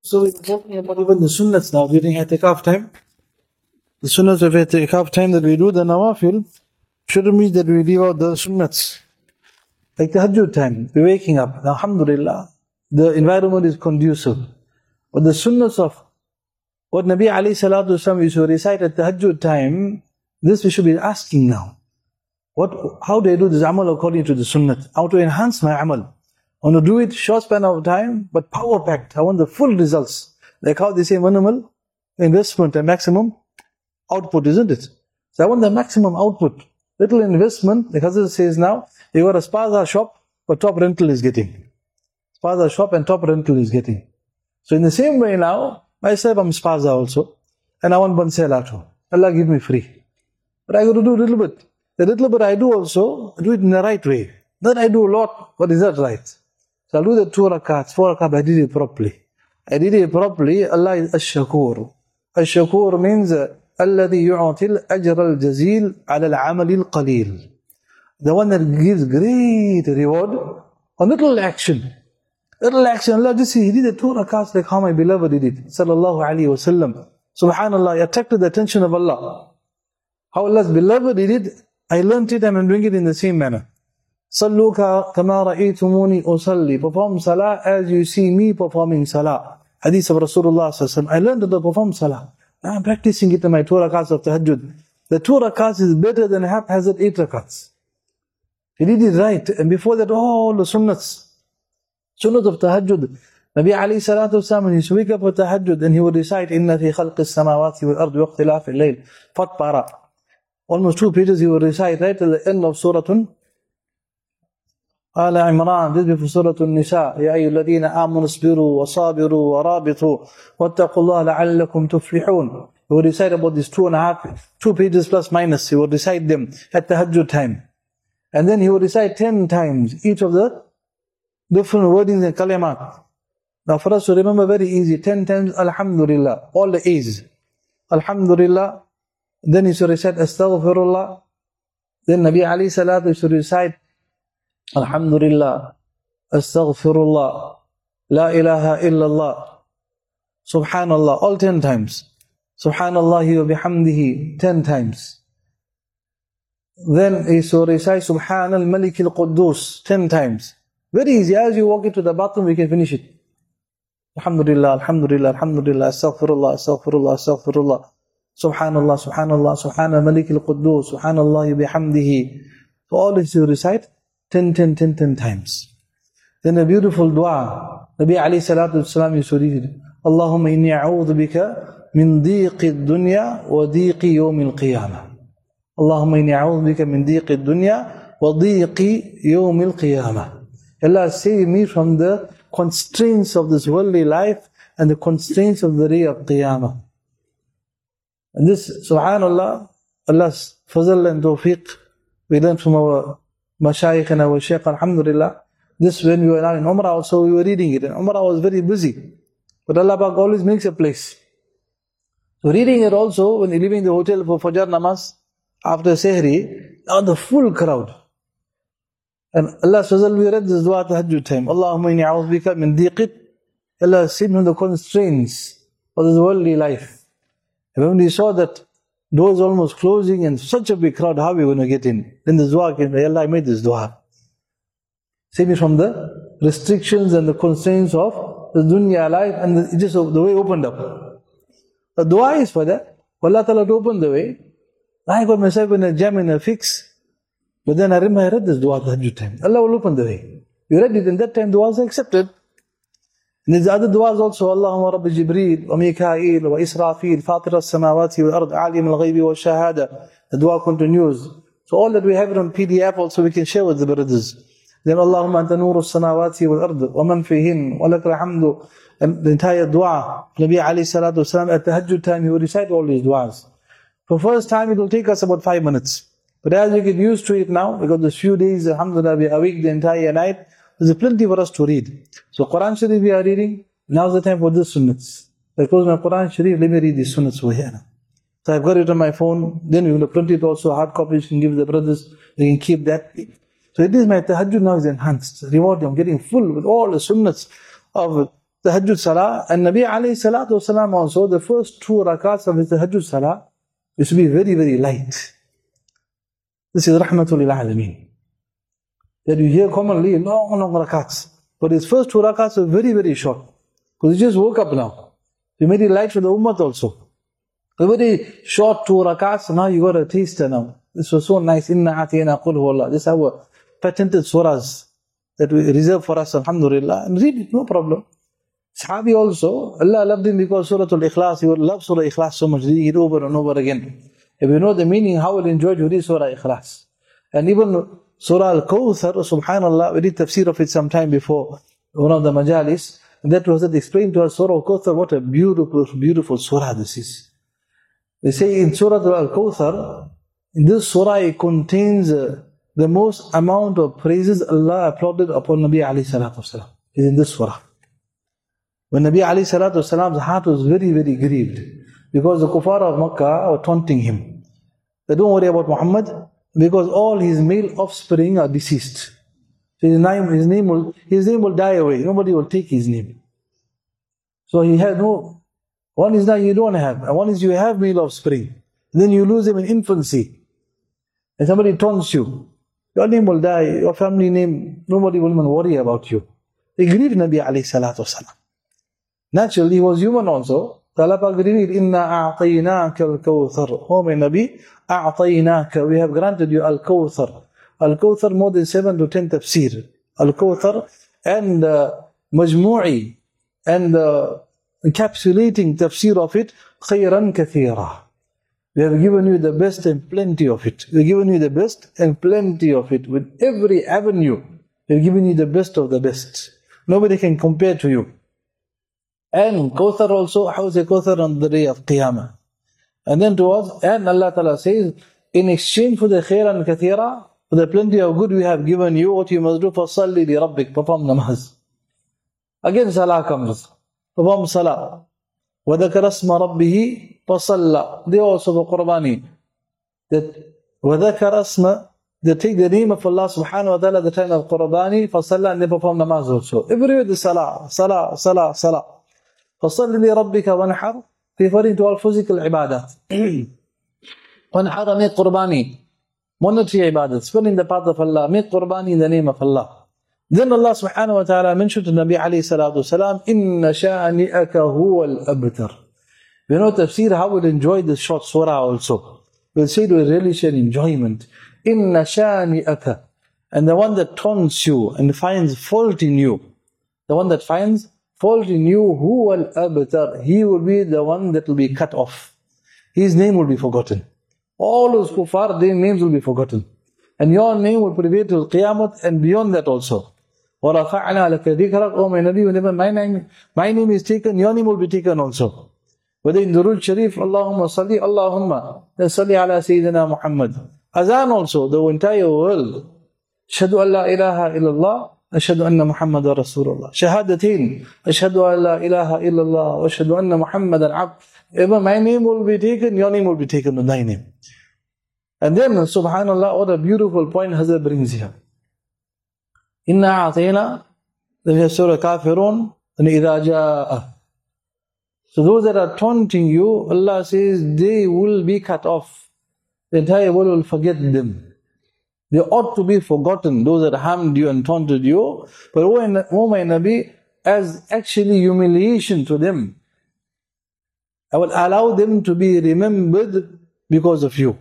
So we're talking about even the sunnahs now during i'tikaf time. The sunnahs of i'tikaf time that we do, the nawafil, shouldn't mean that we leave out the sunnahs. Like the tahajjud time, we're waking up. Alhamdulillah, the environment is conducive. But the sunnahs of what Nabi alayhi salatu wasalam used to recite at tahajjud time, this we should be asking now. How do I do this amal according to the sunnah? How to enhance my amal? I want to do it short span of time, but power packed. I want the full results. Like how they say minimal investment and maximum output, isn't it? So I want the maximum output. Little investment, the Hazrat says now, you got a spaza shop, but top rental is getting. Spaza shop and top rental is getting. So in the same way now, myself I'm spaza also, and I want bansela too. Allah give me free. But I got to do a little bit. The little bit I do also, I do it in the right way. Then I do a lot, but is that right? So I'll do the 2 rakats, 4 rakats, I did it properly. Allah is Ash-Shakur. Ash-Shakur means الذي يعطي الأجر الجزيل على العمل القليل. The one that gives great reward on little action. Little action, Allah just see, he did the 2 rakats like how my beloved did it. Sallallahu alayhi wa sallam. Subhanallah, he attracted the attention of Allah. How Allah's beloved did it, I learnt it and I'm doing it in the same manner. Sallu kama ra'aytumuni usalli. Perform salah as you see me performing salah. Hadith of Rasulullah sallallahu alaihi wasallam. I learned to perform salah. Now I'm practicing it in my 2 rakats of tahajjud. The 2 rakats is better than haphazard 8 rakats. He did it right. And before that, all the sunnahs of tahajjud. Nabi alayhi salatu wasalam, when he used to wake up with tahajjud, and he would recite, Inna fi khalqis samawati wal ardi waqtilaf al-layl. Fat para. Almost 2 pages he would recite right till the end of Suratun Ala Imran, this before Surah An-Nisa. Ya ayyuhalladhina amanu isbiru wa sabiru wa rabitu wattaqullaha la'allakum tuflihun. He would recite about these 2 pages plus minus. He would recite them at tahajjud time. And then he would recite 10 times each of the different wordings and kalimat. Now for us to remember very easy, 10 times Alhamdulillah, all the A's. Alhamdulillah. Then he should recite Astaghfirullah. Then Nabi alayhi salatu should recite Alhamdulillah, Astaghfirullah, La ilaha illallah, Subhanallah, all 10 times. Subhanallahi wa bihamdihi, 10 times. Then he should recite Subhanal Malik al-Quddus, 10 times. Very easy. As you walk into the bathroom, we can finish it. Alhamdulillah, Alhamdulillah, Alhamdulillah, Astaghfirullah, Astaghfirullah, Astaghfirullah. Subhanallah, Subhanallah, Subhanal Malik al-Quddus, Subhanallah bihamdihi. So all this you recite 10 times. Then a beautiful dua. Nabi alayhi salatu wasalam used to read it. Allahumma inni a'udhu bika min dhiqi dunya wa dhiqi yawm al-qiyamah. Allahumma inni a'udhu bika min dhiqi dunya wa dhiqi yawm al-qiyamah. Allah save me from the constraints of this worldly life and the constraints of the day of Qiyamah. And this, subhanallah, Allah's fazl and tawfiq, we learned from our mashayikh and our shaykh, alhamdulillah. This when we were now in Umrah also, we were reading it. And Umrah was very busy. But Allah Pak always makes a place. So reading it also, when you're leaving the hotel for Fajr Namaz, after Sehri, now the full crowd. And Allah's fazl, we read this dua at tahajjud time. Allahumma inni a'udhu bika min dhiqit. Allah saved from the constraints of this worldly life. And when we saw that doors almost closing and such a big crowd, how are we going to get in? Then the dua came, Allah, I made this dua. Save me from the restrictions and the constraints of the dunya life, and just the way opened up. The dua is for that. For Allah Ta'ala to open the way. I got myself in a jam, in a fix. But then I read this dua at tahajjud time. Allah will open the way. You read it, and that time dua was accepted. And there's other du'as also. Allahumma Rabbi Jibreel, wa Mikail, wa Israfil, Fatir as-samawati wal ard, alim al-ghaybi wa shahada. The dua continues. So all that we have it on PDF also we can share with the brothers. Then Allahumma anta nuru as-samawati wal ard, wa man fihin, wa lakal hamdu. And the entire dua. Nabi alayhi salatu wasalam, at tahajjud time he will recite all these du'as. For first time it will take us about 5 minutes. But as we get used to it now, because the few days, alhamdulillah, we are awake the entire night, there's plenty for us to read. So Quran Sharif we are reading, now's the time for the sunnats. I close my Quran Sharif, let me read the sunnats over here now. So I've got it on my phone, then we will print it also, hard copies you can give the brothers, they can keep that. So it is my tahajjud now is enhanced. Reward, I'm getting full with all the sunnats of tahajjud salah, and Nabi alayhi salatu wasalam also, the first 2 rakats of his tahajjud salah used to be very, very light. This is rahmatul lil alameen. That you hear commonly long rakats. But his first 2 rakats were very, very short. Because he just woke up now. He made it light for the ummah also. A very short 2 rakats, now you got a taster now. This was so nice. Inna atiyana qul huwallah. This is our patented surahs that we reserve for us, alhamdulillah. And read it, no problem. Sahabi also, Allah loved him because Surah Al-Ikhlas, he would love Surah Ikhlas so much, read it over and over again. If you know the meaning, how will you enjoy to read Surah Ikhlas? And even Surah Al-Kawthar, subhanallah, we did tafsir of it some time before, one of the majalis, and that was explained to us, Surah Al-Kawthar, what a beautiful, beautiful surah this is. They say in Surah Al-Kawthar, in this surah it contains the most amount of praises Allah applauded upon Nabi alayhi salatu wasalam, is in this surah. When Nabi alayhi salatu wasalam's heart was very, very grieved, because the kuffar of Makkah were taunting him. They don't worry about Muhammad, because all his male offspring are deceased. So his name will die away. Nobody will take his name. So he had no, one is that you don't have, and one is you have male offspring. Then you lose him in infancy. And somebody taunts you. Your name will die, your family name, nobody will even worry about you. They grieved Nabi alayhi salatu wasalam. Naturally, he was human also. Allah Pak revealed, Inna a'tainaka al-kawthar. Oh my Nabi, a'tainaka. We have granted you al-kawthar. Al-kawthar more than 7 to 10 tafsir. Al-kawthar and majmu'i and encapsulating tafsir of it, khayran kathira. We have given you the best and plenty of it. We have given you the best and plenty of it. With every avenue, we have given you the best of the best. Nobody can compare to you. And Kawthar also, how is a Kawthar on the day of Qiyamah? And then towards, and Allah Ta'ala says, in exchange for the khairan kathira, for the plenty of good we have given you, what you must do, فَصَلِّ لِرَبِّكَ, perform namaz. Again salah comes, perform salah. وَذَكَرَ اسْمَ رَبِّهِ فَصَلَّى. They also for Qurbani. That وَذَكَرَ اسْمَ, they take the name of Allah subhanahu wa ta'ala at the time of Qurbani, فَصَلَّى, and they perform namaz also. Everywhere the salah, salah, salah, salah. فَصَلِّ لِرَبِّكَ وَانْحَرْ, referring to all physical ibadat. وَانْحَرْ, make Qurbani. Monetary ibadat, spend in the path of Allah, make Qurbani in the name of Allah. Then Allah subhanahu wa ta'ala mentioned to Nabi alayhi salatu wasalam, إِنَّ شَانِئَكَ هُوَ الْأَبْتَرِ. We know tafsir, how we'll enjoy this short surah also. We'll say to relish and enjoyment. إِنَّ شَانِئَكَ. And the one that taunts you and finds fault in you, the one that finds fault in you, هُوَ الْأَبْتَرِ. He will be the one that will be cut off. His name will be forgotten. All those kuffar, their names will be forgotten. And your name will prevail till Qiyamah and beyond that also. وَرَفَعْنَا لَكَ ذِكْرَكَ. Oh my Nabi, whenever my name is taken, your name will be taken also. Whether in Durud Sharif, Allahumma salli, Allahumma salli ala Sayyidina Muhammad. Azan also, the entire world. Ashhadu an la ilaha illallah, ashhadu anna Muhammadan Rasulullah. Shahadatain, ashhadu an la ilaha illallah, ashhadu anna Muhammadan abd. Ever my name will be taken, your name will be taken with thy name. And then, subhanallah, what a beautiful point Hazrat brings here. Inna a'tayna, then we have Surah Kafirun, and idha ja'a. So those that are taunting you, Allah says, they will be cut off. The entire world will forget them. They ought to be forgotten, those that harmed you and taunted you. But oh my Nabi, as actually humiliation to them, I will allow them to be remembered because of you.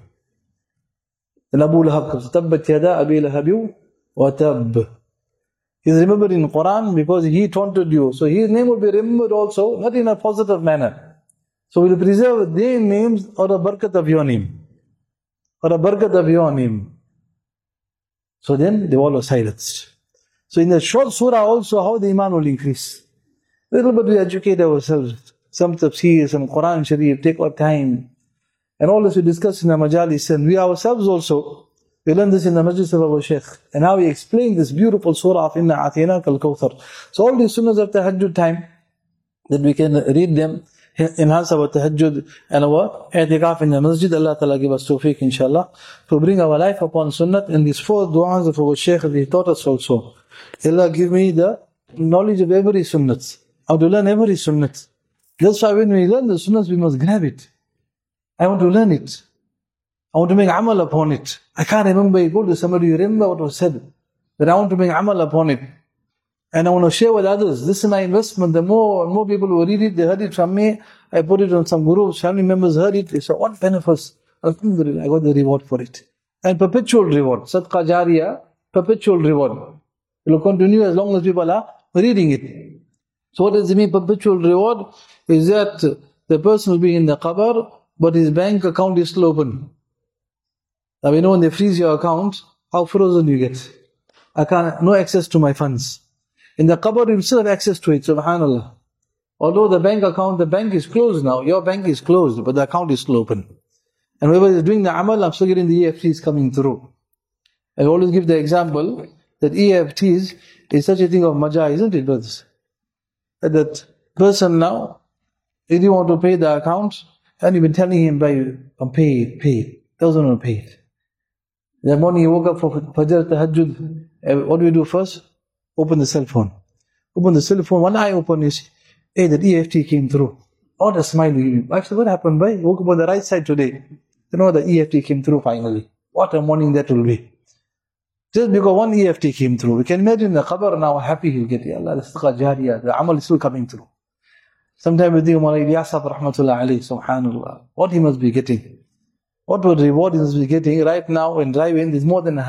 And Abu Lahab comes, Tabbat yada Abi Lahabi wa tab. He is remembered in Quran because he taunted you. So his name will be remembered also, not in a positive manner. So we will preserve their names or a barakat of your name. Or a barakat of your name. So then they all were silenced. So in the short surah also, how the iman will increase. A little bit we educate ourselves. Some tafsir, some Quran Sharif, take our time. And all this we discuss in the majalis. And we ourselves also, we learn this in the majlis of our Shaykh. And now we explain this beautiful surah of Inna A'tainaka al-Kawthar. So all these sunnahs of tahajjud time, that we can read them, enhance our tahajjud and our i'tikaf in the masjid. Allah Ta'ala give us tawfiq inshallah, to bring our life upon sunnah. And these 4 du'as of our Shaykh, he taught us also. Allah give me the knowledge of every sunnah. I want to learn every sunnat. That's why when we learn the sunnahs, we must grab it. I want to learn it. I want to make amal upon it. I can't remember, you go to somebody, you remember what was said. That I want to make amal upon it. And I want to share with others. This is my investment. The more and more people who read it, they heard it from me. I put it on some gurus, family members heard it. They said, what benefits? Alhamdulillah, I got the reward for it. And perpetual reward. Sadqa Jariyah, perpetual reward. It will continue as long as people are reading it. So what does it mean, perpetual reward? Is that the person will be in the qabr, but his bank account is still open. Now we know when they freeze your account, how frozen you get. No access to my funds. In the qabr, you still have access to it, subhanallah. Although the bank is closed now, your bank is closed, but the account is still open. And whoever is doing the amal, I'm still getting the EFTs coming through. I always give the example that EFTs is such a thing of maja, isn't it, brothers? That person now, if you want to pay the account, and you've been telling him, pay it. Doesn't want to pay it. The morning you woke up for Fajr Tahajjud, what do we do first? Open the cell phone. Open the cell phone, one eye open, you see, hey, that EFT came through. What a smile you give. Actually, what happened, bhai? Woke up on the right side today. You know, the EFT came through finally. What a morning that will be. Just because one EFT came through. We can imagine the qabr now, happy he'll get. Ya Allah, the sadqa jariyah, the amal is still coming through. Sometimes we think, Mawlana Ilyas rahmatullah alayhi, subhanallah, what he must be getting. What would reward he must be getting right now in driving? There's more than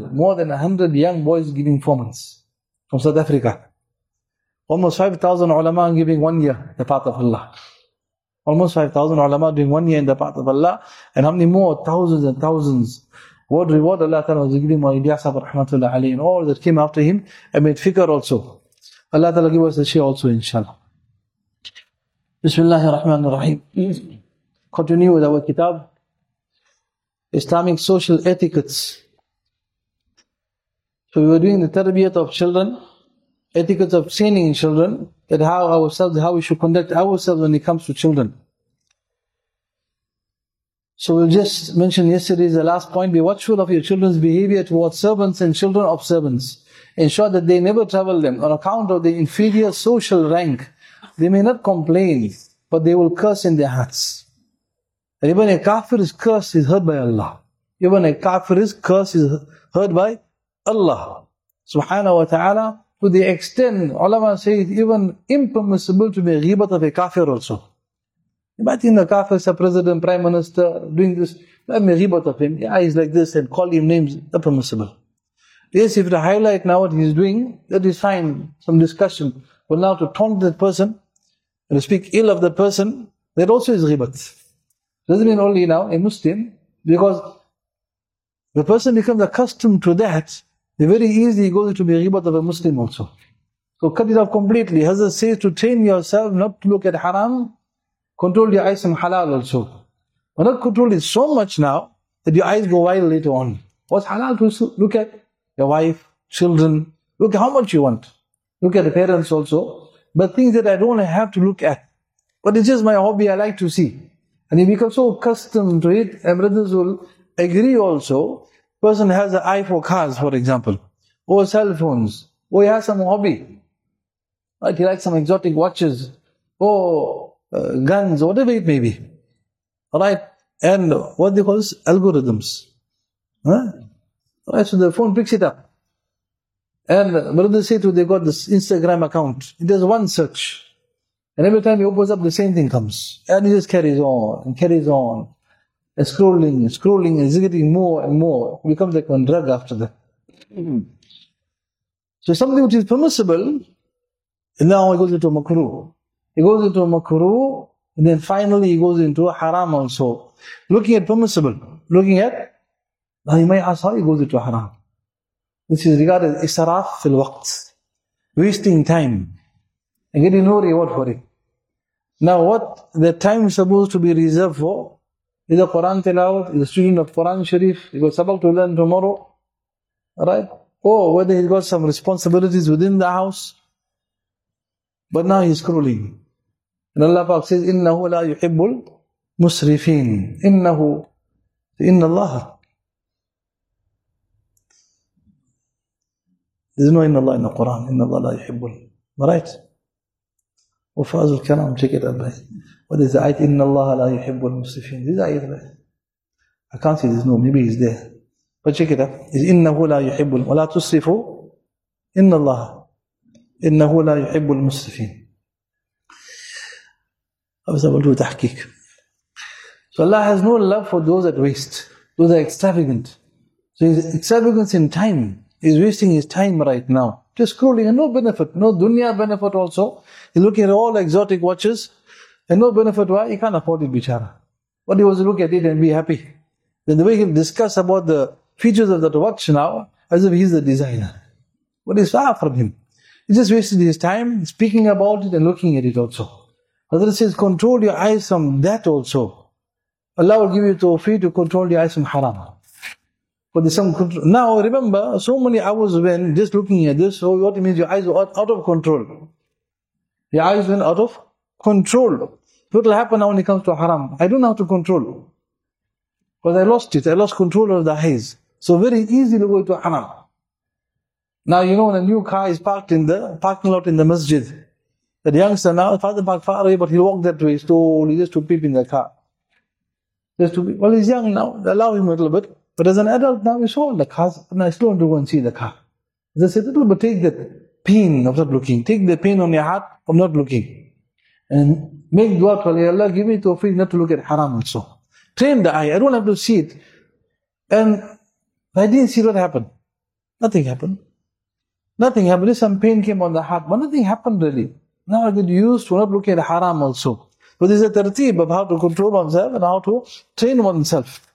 100 young boys giving 4 months from South Africa. Almost 5,000 ulama giving 1 year the path of Allah. Almost 5,000 ulama doing 1 year in the path of Allah. And how many more? Thousands and thousands. What reward Allah Ta'ala was giving Mawlana Ilyas rahmatullah alayhi and all that came after him and made fikr also. Allah Ta'ala give us a share also, inshallah. Bismillahir Rahmanir Rahim. Continue with our kitab, Islamic Social Etiquettes. So we were doing the tarbiyat of children, etiquettes of training children, that how we should conduct ourselves when it comes to children. So we'll just mention yesterday's the last point, be watchful of your children's behavior towards servants and children of servants. Ensure that they never trouble them on account of the inferior social rank. They may not complain, but they will curse in their hearts. And even a kafir's curse is heard by Allah. Even a kafir's curse is heard by Allah subhanahu wa ta'ala, to the extent, ulama say it's even impermissible to be ghibat of a kafir also. Imagine the kafir is a president, prime minister, doing this, let me ghibat of him, yeah, he's like this, and call him names, impermissible. Yes, if to highlight now what he's doing, that is fine, some discussion. But now to taunt that person, and to speak ill of that person, that also is ghibat. Doesn't mean only now a Muslim, because the person becomes accustomed to that, very easily goes into the ghibat of a Muslim also. So cut it off completely. Hazrat says to train yourself not to look at haram, control your eyes from halal also. But not control it so much now that your eyes go wild later on. What's halal to look at? Your wife, children. Look at how much you want. Look at the parents also. But things that I don't have to look at. But it's just my hobby, I like to see. And you become so accustomed to it, and brothers will agree also. Person has an eye for cars, for example, or cell phones, or he has some hobby. Right? He likes some exotic watches, or guns, or whatever it may be. Alright? And what they call this? Algorithms. Right? So the phone picks it up. And brothers say they got this Instagram account. It does one search. And every time he opens up, the same thing comes. And he just carries on, and carries on. And scrolling, is getting more and more. It becomes like one drug after that. So something which is permissible, and now he goes into makruh. He goes into makruh, and then finally he goes into haram also. Looking at permissible. Looking at, now you might ask how he goes into haram. This is regarded as israf fil waqt. Wasting time. And getting no reward for it. Now what the time is supposed to be reserved for, either Quran tilawat, is a student of Quran Sharif, he got sabak to learn tomorrow, right? Or whether he's got some responsibilities within the house, but now he's scrolling. And Allah Pak says, إِنَّهُ لَا يُحِبُّ الْمُسْرِفِينَ إِنَّ Allah. There's no إِنَّ Allah in the Quran. إِنَّ Allah لَا يُحِبُّ. Right? Ufaz al-Karam, check it out, bhai. What is the ayat? Inna Allah la yuhibbul musrifin. This is ayat, bhai. I can't see this, no, maybe it's there. But check it out. It's innahu la yuhibbul, wa la tusrifu, inna Allah, innahu la yuhibbul musrifin. I was able to do tahqiq. So Allah has no love for those that waste. Those are extravagant. So his extravagance in time, he's wasting his time right now. Just scrolling and no benefit, no dunya benefit also. He's looking at all exotic watches and no benefit. Why? He can't afford it, bichara. But he was to look at it and be happy. Then the way he'll discuss about the features of that watch now, as if he's the designer. But it's far from him. He just wasted his time speaking about it and looking at it also. Hazrat says, control your eyes from that also. Allah will give you tawfiq to control your eyes from haram. But there's some control. Now remember, so many hours when just looking at this, so what it means, your eyes are out of control. Your eyes went out of control. What will happen now when it comes to haram? I don't know how to control. Because I lost it. I lost control of the eyes. So very easy to go into haram. Now you know when a new car is parked in the parking lot in the masjid, the youngster now, father parked far away, but he'll walk that way slowly just to peep in the car. Just to peep. Well, he's young now, allow him a little bit. But as an adult now, we saw the cars, and I still want to go and see the car. As I said, little bit take that pain of not looking. Take the pain on your heart of not looking. And make dua to Allah, give me tawfiq not to look at haram also. Train the eye, I don't have to see it. And I didn't see what happened. Nothing happened. Nothing happened. Just some pain came on the heart, but nothing happened really. Now I get used to not look at haram also. So this is a tartib of how to control oneself and how to train oneself.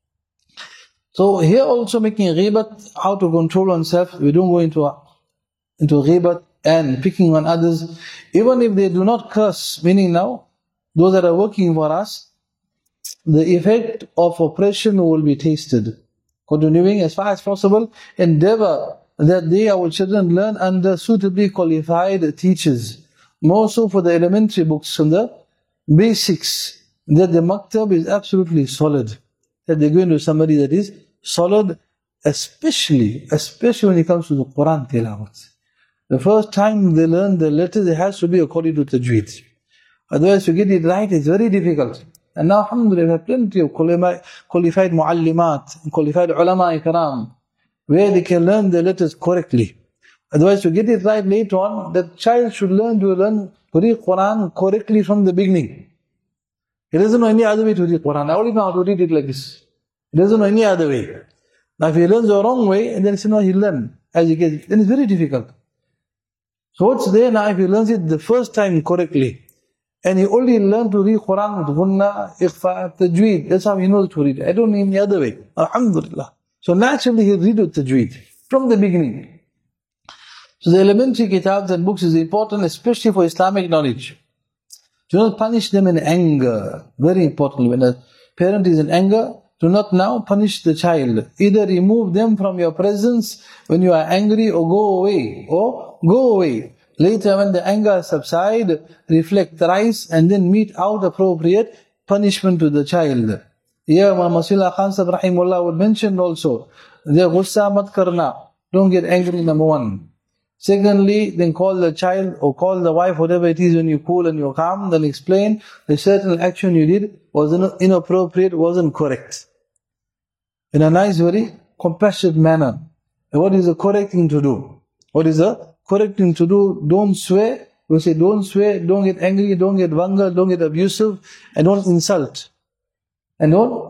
So here also making ghibat, how to control oneself. We don't go into ghibat and picking on others. Even if they do not curse, meaning now, those that are working for us, the effect of oppression will be tasted. Continuing as far as possible, endeavor that they, our children, learn under suitably qualified teachers. More so for the elementary books, from the basics, that the maktab is absolutely solid. That they go into somebody that is solid, especially when it comes to the Quran tilawat. The first time they learn the letters, it has to be according to tajweed. Otherwise, to get it right, it's very difficult. And now, alhamdulillah, we have plenty of qualified muallimat, qualified ulama ikram, where they can learn the letters correctly. Otherwise, to get it right later on, the child should learn to read Quran correctly from the beginning. He doesn't know any other way to read Quran. I only know how to read it like this. He doesn't know any other way. Now if he learns the wrong way, and then he'll learn as he gets it, then it's very difficult. So what's there now, if he learns it the first time correctly, and he only learned to read Quran with ghunna, ikhfa, tajweed, that's how he knows to read it. I don't know any other way. Alhamdulillah. So naturally he'll read with tajweed from the beginning. So the elementary kitabs and books is important, especially for Islamic knowledge. Do not punish them in anger. Very important. When a parent is in anger, do not now punish the child. Either remove them from your presence when you are angry, or go away. Later when the anger subsides, reflect thrice and then mete out appropriate punishment to the child. Here Masila Khan Sahib Rahimullah would mention also, Ghussa mat karna, don't get angry, number one. Secondly, then call the child or call the wife, whatever it is, when you're cool and you're calm, then explain the certain action you did was inappropriate, wasn't correct. In a nice, very compassionate manner. And what is the correct thing to do? What is the correct thing to do? Don't swear. We say don't swear, don't get angry, don't get vulgar, don't get abusive, and don't insult. Don't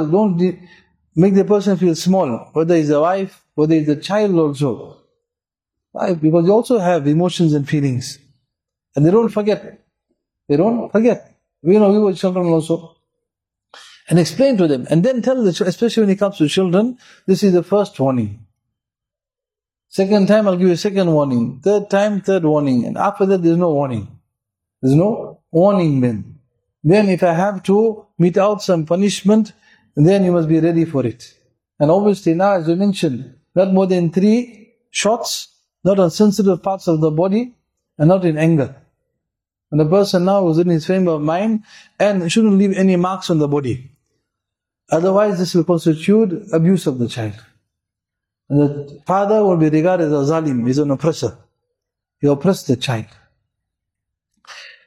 make the person feel small, whether it's the wife, whether it's the child also. Why? Because they also have emotions and feelings. And they don't forget. We were children also. And explain to them. And then tell the children, especially when it comes to children, this is the first warning. Second time, I'll give you a second warning. Third time, third warning. And after that, there's no warning. There's no warning then. Then if I have to mete out some punishment, then you must be ready for it. And obviously now, as we mentioned, not more than 3 shots, not on sensitive parts of the body, and not in anger. And the person now is in his frame of mind, and shouldn't leave any marks on the body. Otherwise, this will constitute abuse of the child. And the father will be regarded as a zalim, he's an oppressor. He oppressed the child.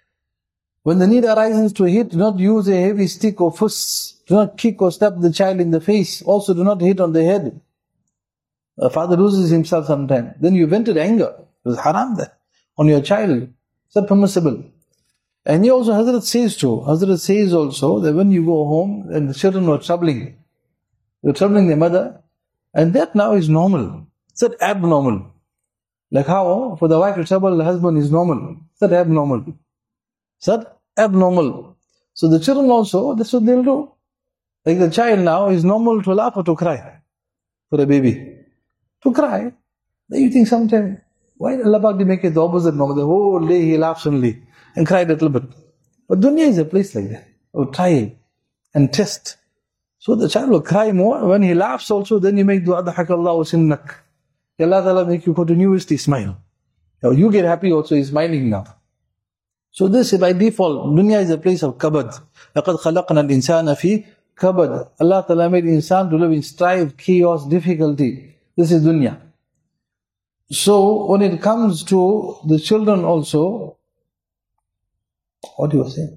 When the need arises to hit, do not use a heavy stick or fist. Do not kick or slap the child in the face. Also do not hit on the head. A father loses himself sometimes. Then you vented anger. It was haram there. On your child. It's not permissible. And he also, Hazrat says too. Hazrat says also that when you go home and the children were troubling. They were troubling their mother. And that now is normal. It's not abnormal. Like how for the wife to trouble the husband is normal. It's not abnormal. It's not abnormal. So the children also, that's what they'll do. Like the child now is normal to laugh or to cry for a baby. To cry. Then you think sometimes, why did Allah make it the opposite normal? The whole day he laughs only and cried a little bit. But dunya is a place like that. Or try and test. So the child will cry more. When he laughs also, then you make dua, Adhakallahu sinnak. Allah Ta'ala make you continuously smile. Now you get happy also, he's smiling now. So this by default, dunya is a place of kabad. لَقَدْ خَلَقْنَا الْإِنسَانَ فِي kabad. Allah Ta'ala made insan to live in strife, chaos, difficulty. This is dunya. So when it comes to the children also, what do you say?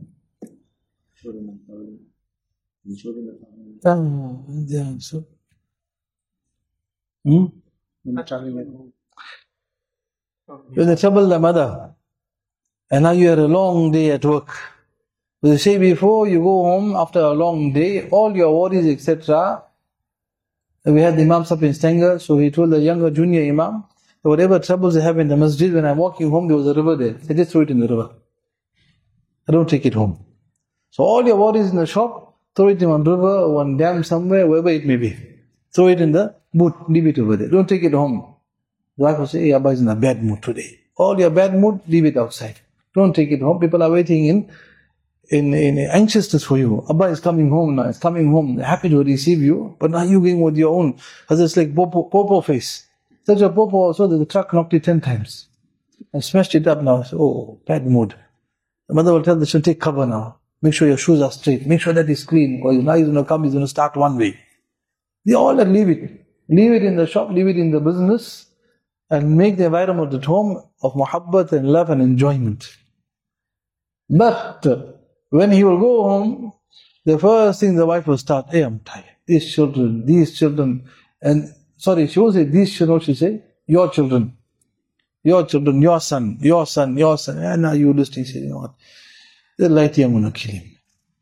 When they trouble the mother, and now you had a long day at work. As I say before, you go home after a long day, all your worries, etc. We had the Imam Sahib in Stanger, so he told the younger junior Imam, that whatever troubles they have in the masjid, when I'm walking home, there was a river there. They just throw it in the river. I don't take it home. So all your worries in the shop, throw it in one river or one dam somewhere, wherever it may be. Throw it in the boot, leave it over there. Don't take it home. The wife will say, hey, Abba is in a bad mood today. All your bad mood, leave it outside. Don't take it home. People are waiting in anxiousness for you. Abba is coming home now. He's coming home, happy to receive you. But now you're going with your own. Because it's like popo face. Such a popo also that the truck knocked it 10 times. And smashed it up now. So, oh, bad mood. The mother will tell the children, take cover now. Make sure your shoes are straight. Make sure that it's clean. Or now he's going to come, he's going to start one way. They all leave it. Leave it in the shop, leave it in the business. And make the environment at home of muhabbat and love and enjoyment. But when he will go home, the first thing the wife will start, hey, I'm tired. These children, and sorry, she won't say these children, she'll say, your children, your son. And now you listening, say, you know what, the lighty, I'm going to kill him.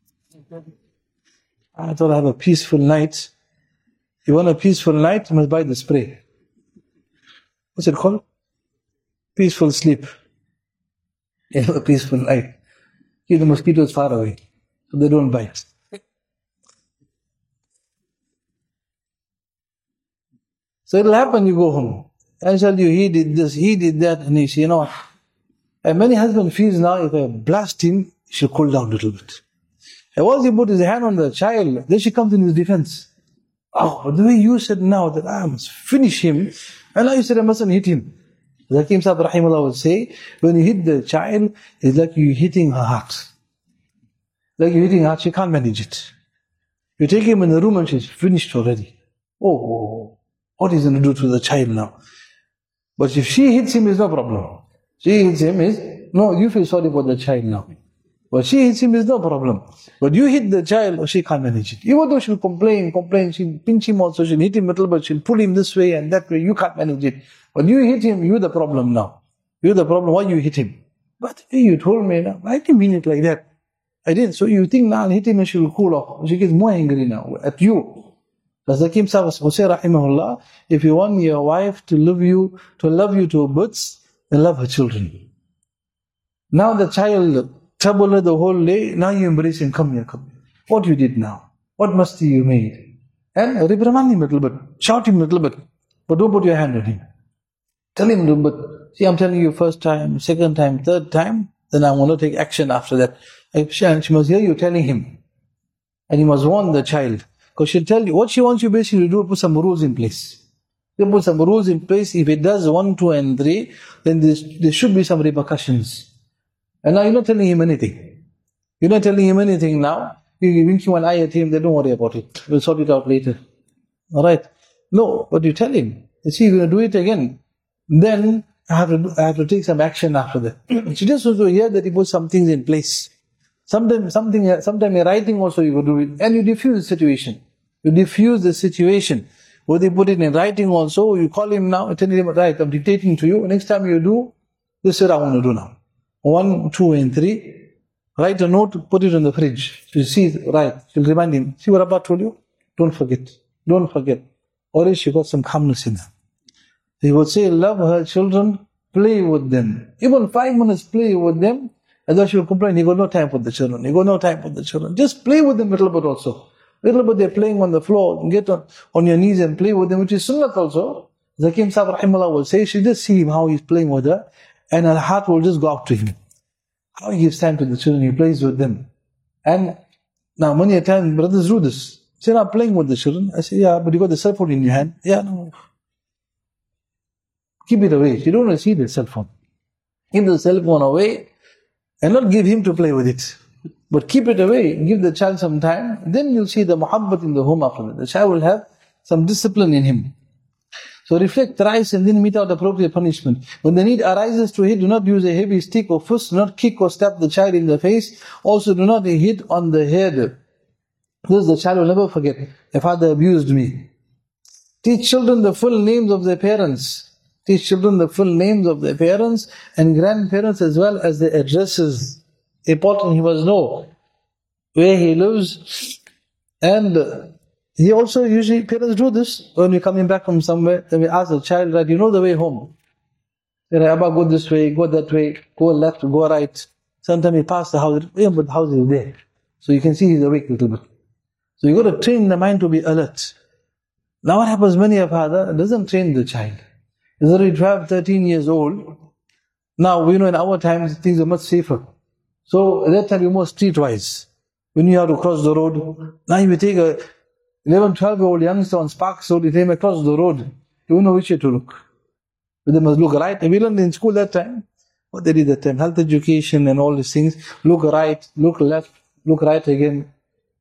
I thought I have a peaceful night. You want a peaceful night, you must buy the spray. What's it called? Peaceful sleep. You have a peaceful night. Keep the mosquitoes far away, so they don't bite. So it'll happen, you go home. I tell you, he did this, he did that, and you say, you know what? And many husbands feel now, if I blast him, he should cool down a little bit. And once he put his hand on the child, then she comes in his defense. Oh, the way you said now that I must finish him, and now you said I mustn't hit him. Zakim Sahib Rahimullah would say, when you hit the child, it's like you're hitting her heart. Like you're hitting her heart, she can't manage it. You take him in the room and she's finished already. Oh, what is he going to do to the child now? But if she hits him, it's no problem. She hits him is, no, you feel sorry for the child now. But she hits him is no problem. But you hit the child, oh, she can't manage it. Even though she'll complain, she'll pinch him also, she'll hit him a little bit, she'll pull him this way and that way, you can't manage it. But you hit him, you're the problem now. You're the problem, why you hit him? But hey, you told me now, I didn't mean it like that. I didn't. So you think now I'll hit him and she'll cool off. She gets more angry now at you. As Zakim Sahib would say, Rahimahullah, if you want your wife to love you to bits, then love her children. Now the child troubled her the whole day, now you embrace him, come here. What you did now? What masti you made? And reprimand him a little bit, shout him a little bit, but don't put your hand on him. Tell him a little bit, see I'm telling you first time, second time, third time, then I'm going to take action after that. She must hear you telling him. And you must warn the child. Because she'll tell you, what she wants you basically to do, put some rules in place. You put some rules in place, if it does 1, 2 and 3, then there should be some repercussions. And now you're not telling him anything. You're not telling him anything now. You're winking one eye at him, then don't worry about it. We'll sort it out later. Alright? No, but you tell him. You see, you're going to do it again. Then I have to take some action after that. She just wants to hear that he put some things in place. Sometimes you're writing also you will do it. And you diffuse the situation. You diffuse the situation. Or they put it in writing also, you call him now, tell him, right, I'm dictating to you. Next time you do, this is what I want to do now. 1, 2, and 3. Write a note, put it in the fridge. You see, right, she'll remind him, see what Abba told you? Don't forget. Don't forget. Or else she got some calmness in her. He would say, love her children, play with them. Even 5 minutes play with them, and then she will complain, he got no time for the children. He got no time for the children. Just play with them a little bit also. Little bit they're playing on the floor, get on your knees and play with them, which is sunnat also. Zakim Sahib Rahimullah will say, she just see him how he's playing with her, and her heart will just go out to him. How he gives time to the children, he plays with them. And now many a time brothers do this. Say, I'm playing with the children. I say, yeah, but you got the cell phone in your hand. Yeah, no. Keep it away. You don't want to see the cell phone. Keep the cell phone away and not give him to play with it. But keep it away, give the child some time, then you'll see the muhabbat in the home after that. The child will have some discipline in him. So reflect thrice and then mete out appropriate punishment. When the need arises to hit, do not use a heavy stick or fist, do not kick or stab the child in the face. Also do not hit on the head. Because the child will never forget, the father abused me. Teach children the full names of their parents. Teach children the full names of their parents and grandparents as well as their addresses. Important, he must know where he lives. And he also, usually parents do this when we're coming back from somewhere, then we ask the child, right, you know the way home. Say, Abba, go this way, go that way, go left, go right. Sometimes he pass the house, yeah, but the house is there. So you can see he's awake a little bit. So you got to train the mind to be alert. Now what happens, many a father doesn't train the child. He's already 12, 13 years old. Now, we know in our times, things are much safer. So at that time, you're more streetwise. When you have to cross the road, now you take a 11, 12-year-old youngster on Sparks Road, you take him across the road. You don't know which way to look. But they must look right. And we learned in school that time, what they did that time, health education and all these things. Look right, look left, look right again.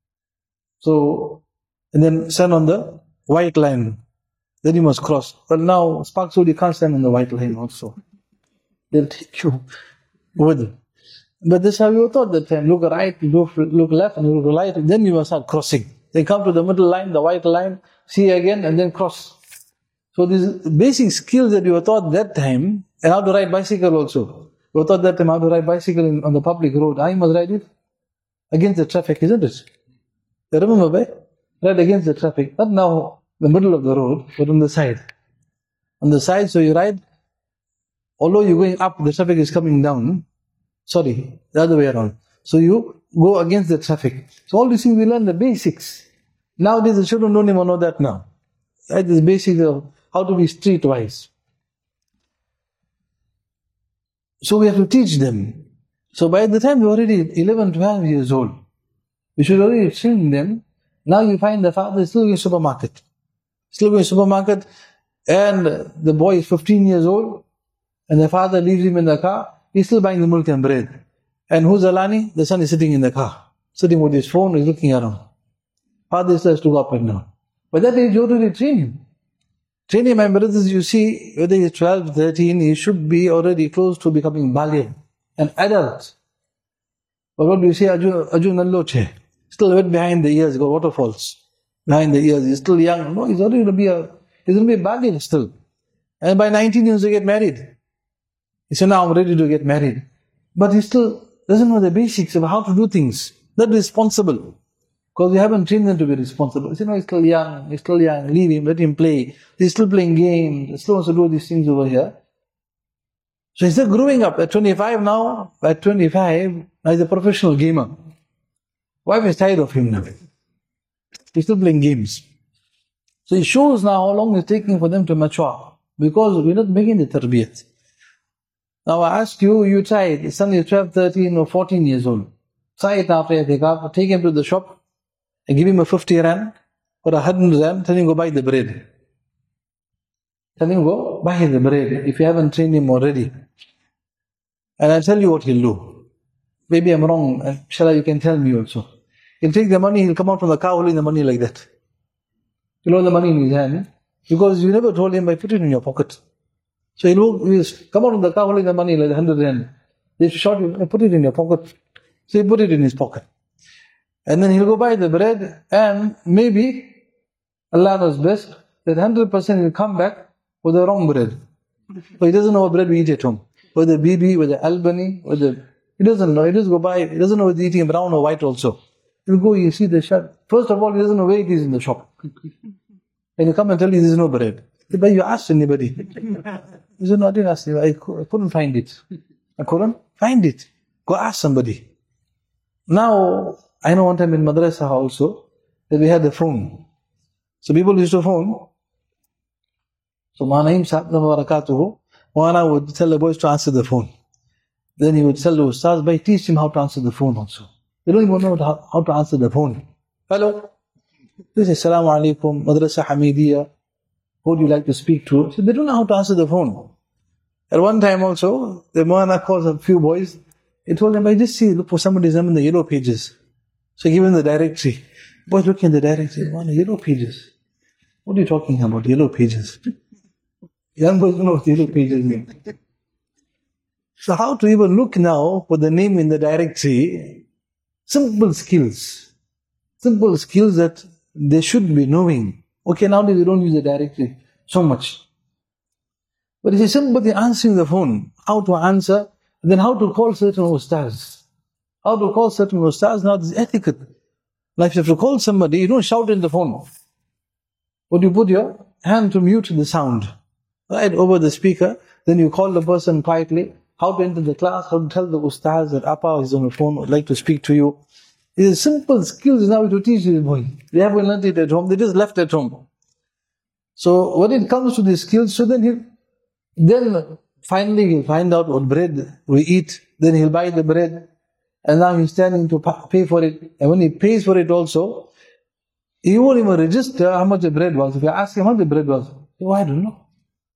So, and then stand on the white line. Then you must cross. But now, Sparks Road, you can't stand on the white line also. They'll take you with. But this is how we were taught that time. Look right, look left, and look right, and then you must start crossing. Then come to the middle line, the white line, see again, and then cross. So these basic skills that you were taught that time, and how to ride bicycle also. You were taught that time how to ride bicycle on the public road. How you must ride it? Against the traffic, isn't it? You remember, right? Ride against the traffic. Not now, the middle of the road, but on the side. On the side, so you ride, although you're going up, the traffic is coming down. Sorry, the other way around. So you go against the traffic. So all these things we learn the basics. Nowadays the children don't even know that now. Right? This basics of how to be streetwise. So we have to teach them. So by the time they're already 11, 12 years old, we should already train them. Now you find the father is still going to supermarket. Still going to supermarket, and the boy is 15 years old, and the father leaves him in the car. He's still buying the milk and bread. And who's Alani? The son is sitting in the car. Sitting with his phone, he's looking around. Father still has to go up and down. By that age, you already train him. Train him, my brothers, you see, whether he's 12, 13, he should be already close to becoming baligh, an adult. But what do you say, Arjun Alloche? Still wet behind the ears, got waterfalls behind the ears. He's still young. No, he's already going to be a baligh still. And by 19, he wants to get married. He said, now I'm ready to get married. But he still doesn't know the basics of how to do things. Not responsible. Because we haven't trained them to be responsible. He said, no, he's still young, leave him, let him play. He's still playing games, he still wants to do these things over here. So he's still growing up. At 25 now, now he's a professional gamer. Wife is tired of him now. He's still playing games. So it shows now how long it's taking for them to mature. Because we're not making the tarbiyat. Now I ask you, you try it. His son is 12, 13 or 14 years old. Try it after I'tikaf. Take him to the shop and give him a 50 rand or 100 rand. Tell him go buy the bread. Tell him go buy the bread if you haven't trained him already. And I'll tell you what he'll do. Maybe I'm wrong. Inshallah, you can tell me also. He'll take the money, he'll come out from the car holding the money like that. He'll hold the money in his hand. Because you never told him, I put it in your pocket. So he'll come out of the car holding the money like 100 rand. They shot you, put it in your pocket. So he put it in his pocket. And then he'll go buy the bread, and maybe, Allah knows best, that 100% he'll come back with the wrong bread. So he doesn't know what bread we eat at home. Whether BB, whether Albany, whether... He doesn't know. He just go buy, he doesn't know whether he's eating brown or white also. You go, you see the shop. First of all, he doesn't know where it is in the shop. And you come and tell you there's no bread. But you asked anybody. He said, no, I didn't ask you. I couldn't find it. I couldn't find it. Go ask somebody. Now, I know one time in madrasa also, that we had the phone. So people used to phone. So Manaim Sahib Barakatuhu, Wana would tell the boys to answer the phone. Then he would tell the Ustaz, by teach him how to answer the phone also. They don't even know how to answer the phone. Hello? They say, Assalamu alaikum, Madrasa Hamidiyya. Who do you like to speak to? So they don't know how to answer the phone. At one time also, the Moana calls a few boys. He told them, I just see, look for somebody's name in the yellow pages. So give him the directory. Boys look in the directory, Moana, yellow pages. What are you talking about, yellow pages? Young boys don't know what yellow pages mean. So how to even look now for the name in the directory? Simple skills. Simple skills that they should be knowing. Okay, nowadays they don't use the directory so much. But if somebody answering the phone, how to answer, then how to call certain ustaz. How to call certain ustaz, now this is etiquette. Like if you have to call somebody, you don't shout in the phone. But you put your hand to mute the sound, right, over the speaker, then you call the person quietly, how to enter the class, how to tell the ustaz that Appa is on the phone, would like to speak to you. These are simple skills now to teach this boy. They haven't learned it at home, they just left at home. So when it comes to these skills, so then finally he'll find out what bread we eat, then he'll buy the bread, and now he's standing to pay for it. And when he pays for it also, he won't even register how much the bread was. If you ask him how much the bread was, oh, I don't know.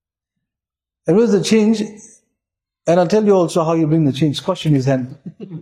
And where's the change? And I'll tell you also how you bring the change. Squash in his hand.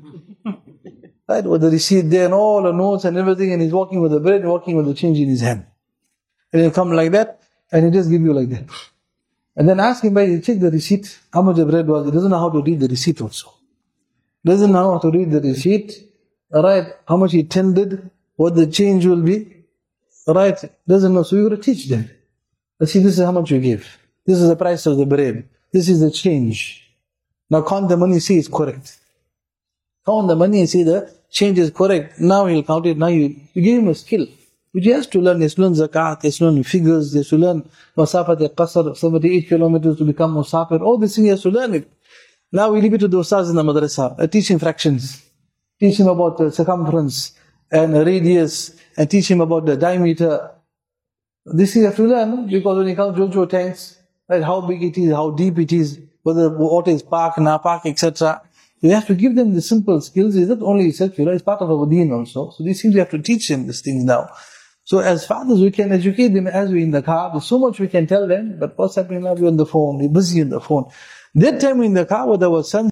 Right? With the receipt there and all the notes and everything, and he's walking with the bread and walking with the change in his hand. And he'll come like that, and he'll just give you like that. And then ask him, by check the receipt, how much the bread was. He doesn't know how to read the receipt also. Doesn't know how to read the receipt. Right? How much he tended, what the change will be. Right? Doesn't know. So you got to teach them. Let's see, this is how much you give. This is the price of the bread. This is the change. Now count the money, see it's correct. Count the money and see the change is correct. Now he'll count it. Now you give him a skill, which he has to learn. He has to learn zakat, he has to learn figures, he has to learn masafat al-qasr, 78 kilometers to become musafir. All these things he has to learn it. Now we leave it to the ustaz in the madrasa. Teach him fractions. Teach him about the circumference and radius, and teach him about the diameter. This you have to learn, because when he comes to Jojo tanks, right, how big it is, how deep it is, whether the water is park, napak, etc. You have to give them the simple skills. It's not only secular, it's part of our deen also. So these things we have to teach them, these things now. So as fathers, we can educate them as we're in the car. There's so much we can tell them, but what's happening now? We're on the phone, we're busy on the phone. That time in the car with our son,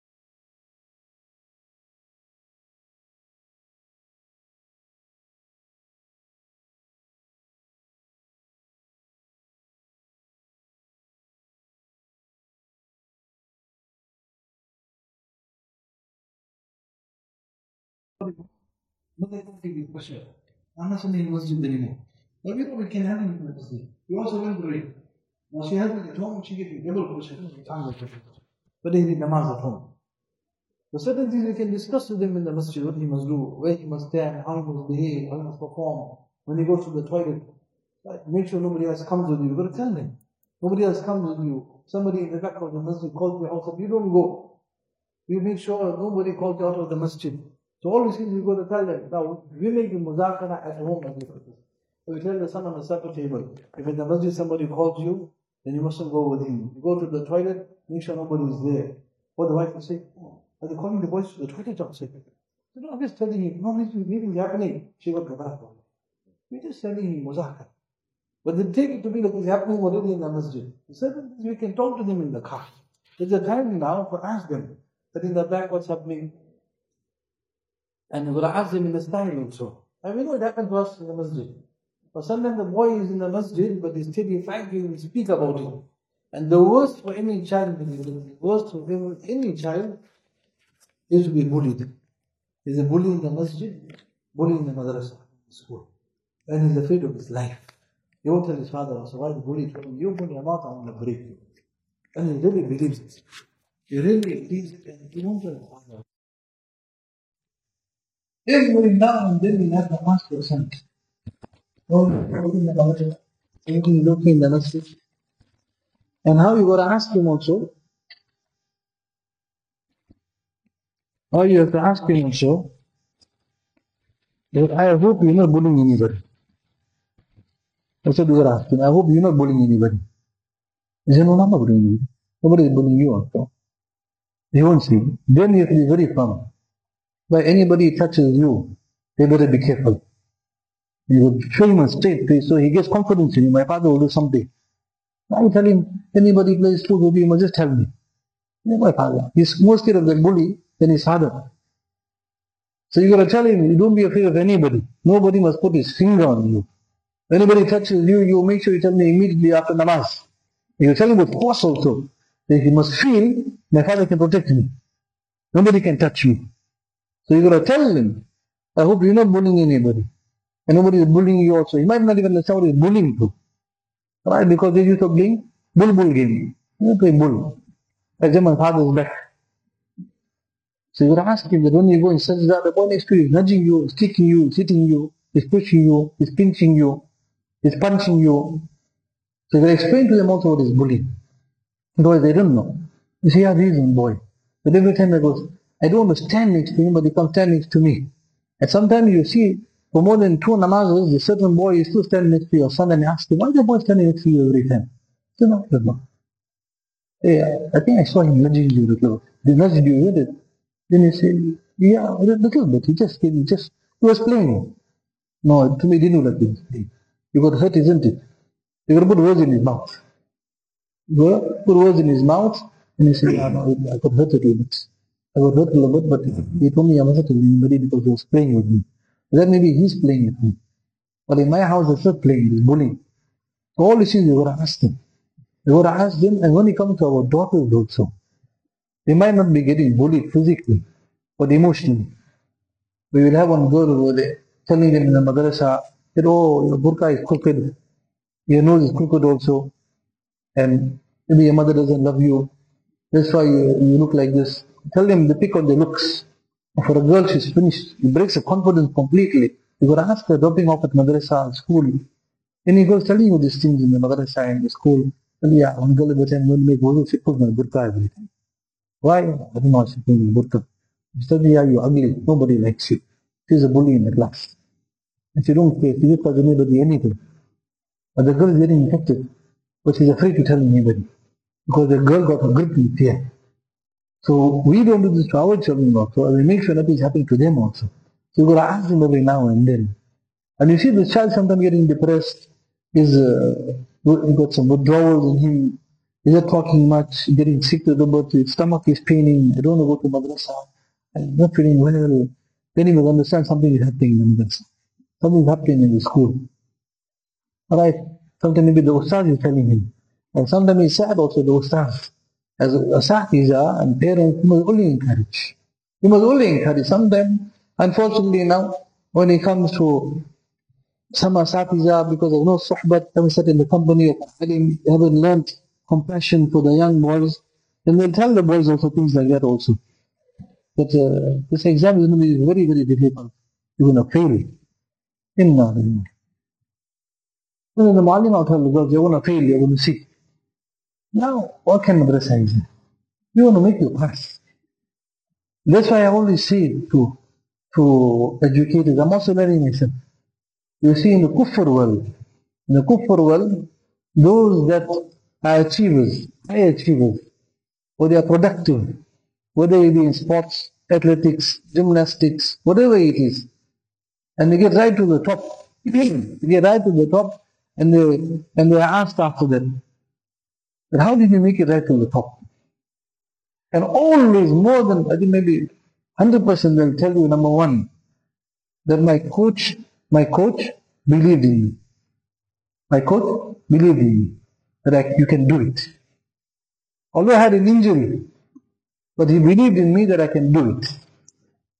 but they don't take the pressure. I'm not saying he was in the anymore. But we can have him in the masjid. We also went to it. Now she has it at home, she gave you double pressure. But they did namaz at home. So certain things we can discuss with him in the masjid, what he must do, where he must stand, how he must behave, how he must perform. When he goes to the toilet, right? Make sure nobody else comes with you. You've got to tell them. Nobody else comes with you. Somebody in the back of the masjid calls you outside, you don't go. You make sure nobody calls you out of the masjid. So all these things you've got to tell them. Now, we make the muzakara at home. So we tell the son on a separate table. If in the masjid somebody calls you, then you mustn't go with him. You go to the toilet, make sure nobody is there. Or the wife will say, oh, are they calling the boys to the toilet outside? So no, I'm just telling him, no, this is happening. She got the We're just telling him muzakara. But they take it to be like it's happening already in the masjid. Certain things we can talk to them in the car. There's a time now for ask them that in the back what's happening. And we're going to ask them in the style also. And we know it happened to us in the masjid. But sometimes the boy is in the masjid, but he's telling frankly, we speak about it. And the worst for any child, is to be bullied. He's a bully in the masjid, bully in the madrasa, school. And he's afraid of his life. He won't tell his father, so why the bully told him, you open your mouth, I'm going to break you. And he really believes it. He really believes it, and he won't tell his father. Every now and then we have to ask yourself, looking in the masjid. And how you got to ask him also, how you have to ask him also, that I hope you're not bullying anybody. That's what you got to ask him. I hope you're not bullying anybody. He said, no, I'm not bullying you. Nobody is bullying you also. He won't see. Then you have to be very firm. But anybody touches you, they better be careful. You will show him a straight face so he gets confidence in you. My father will do something. I tell him, anybody plays football with you, must just tell me. Yeah, my father. He's more scared of the bully than his father. So you gotta tell him, don't be afraid of anybody. Nobody must put his finger on you. If anybody touches you, you make sure you tell me immediately after namaz. You tell him with force also. That he must feel, my father can protect me. Nobody can touch me. So you gotta tell him, I hope you're not bullying anybody. And nobody is bullying you also. He might not even understand what he's bullying to. Right? Because they used to playing bull game. You play bull. Like my father's back. So you gotta ask him that when you go in sajda, the boy next to you is nudging you, is kicking you, is hitting you, is pushing you, is pinching you, is punching you. So you gotta explain to them also what is bullying. Otherwise they don't know. You see, yeah, reason, boy. But every time I go, I don't want to stand next to him, but he comes stand next to me. And sometimes you see, for more than 2 namazes, a certain boy is still standing next to your son, and you ask him, why is the boy standing next to you every time? He said, no. Yeah, I think I saw him nudging you a little. He nudged you with it. Then he said, yeah, a little bit. He was playing. No, to me, he didn't look like he was playing. You got hurt, isn't it? You got to put words in his mouth. You got to put words in his mouth, and he said, yeah, no, I got hurt a little bit. I got hurt a little bit, but he told me I mustn't tell anybody because he was playing with me. Then maybe he's playing with me. But in my house, it's not playing, it's bullying. So all these things you got to ask them. You got to ask them, and when it comes to our daughters also, they might not be getting bullied physically, but emotionally. We will have one girl over there telling them in the madrasa that, oh, your burqa is crooked, your nose is crooked also, and maybe your mother doesn't love you, that's why you look like this. Tell them they pick on the looks. For a girl, she's finished. It breaks her confidence completely. You got to ask her dropping off at madrasa, school. And he goes telling you these things in the madrasa and the school. And yeah, one girl every time when make wudu, she puts my burqa every time. Why? I don't know, she puts my burqa. She said, yeah, you're ugly. Nobody likes you. She's a bully in the class. And she don't care. She just tells anybody anything. But the girl is getting infected. But she's afraid to tell anybody. Because the girl got a grip in fear. So we don't do this to our children also. We make sure nothing is happening to them also. So you got to ask them every now and then. And you see the child sometimes getting depressed, he got some withdrawals in him, he's not talking much, getting sick a little bit, his stomach is paining, I don't want to go to madrasa, I'm not feeling well. Then he will understand something is happening in the madrasa. Something is happening in the school. Alright, sometimes maybe the ustaz is telling him. And sometimes he's sad also, the ustaz. As a asatiza and parents, you must only encourage. You must only encourage. Sometimes, unfortunately now, when it comes to some asatiza, because of no suhbat, haven't sat in the company of alim, haven't learned compassion for the young boys, then they'll tell the boys also things like that also. But this exam is going to be very, very difficult. You're going to fail. Inna lillahi. Then the malim will tell the girls, you're going to fail, you're going to see. Now, what kind of madrasa is it? You want to make you pass. That's why I always say to educators, I'm also learning myself. You see, in the kuffar world, those that are achievers, high achievers, or they are productive, whether it be in sports, athletics, gymnastics, whatever it is, and they get right to the top. They get right to the top, and they are asked after that, but how did you make it right to the top? And always more than, I think maybe 100% they'll tell you, number one, that my coach believed in me. My coach believed in me, that you can do it. Although I had an injury, but he believed in me that I can do it.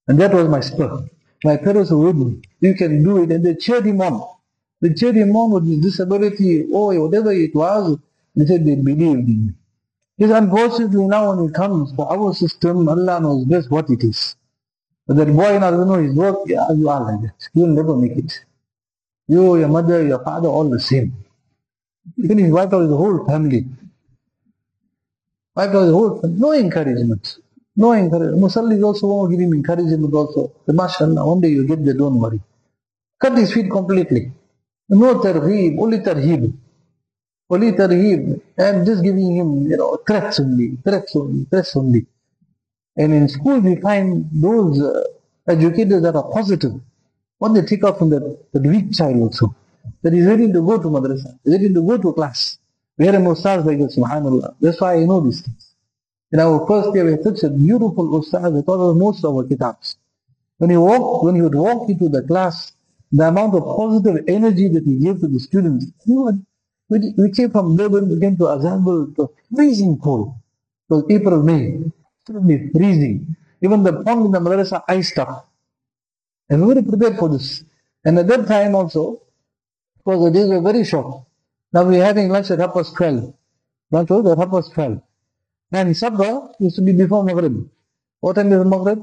And that was my spur. My parents were with me. You can do it. And they cheered him on. They cheered him on with his disability, or whatever it was. They said they believed in me. Because unfortunately now when it comes to our system, Allah knows best what it is. But that boy now doesn't know his work, yeah, you are like that. You'll never make it. You, your mother, your father, all the same. Even he wiped out his whole family. Wiped out his whole family. No encouragement. No encouragement. Musallis also won't give him encouragement also. But mashallah, one day you get there, don't worry. Cut his feet completely. No targheeb, only tarheeb. Only tarheeb. And just giving him, threats only, threats only, threats only. And in school we find those educators that are positive. What they take out from that weak child also. That is ready to go to madrasa, is ready to go to class. We had a ustaz like that, subhanAllah. That's why I know these things. In our first year we had such a beautiful ustaz that taught us most of our kitabs. When he would walk into the class, the amount of positive energy that he gave to the students. We came from Durban, we came to Azambal, it was freezing cold. It was April, May. Extremely freezing. Even the pond in the madrasa iced up. And we were prepared for this. And at that time also, because the days were very short. Now we are having lunch at 12:30. Lunch was at 12:30. And supper used to be before Maghrib. What time is Maghrib?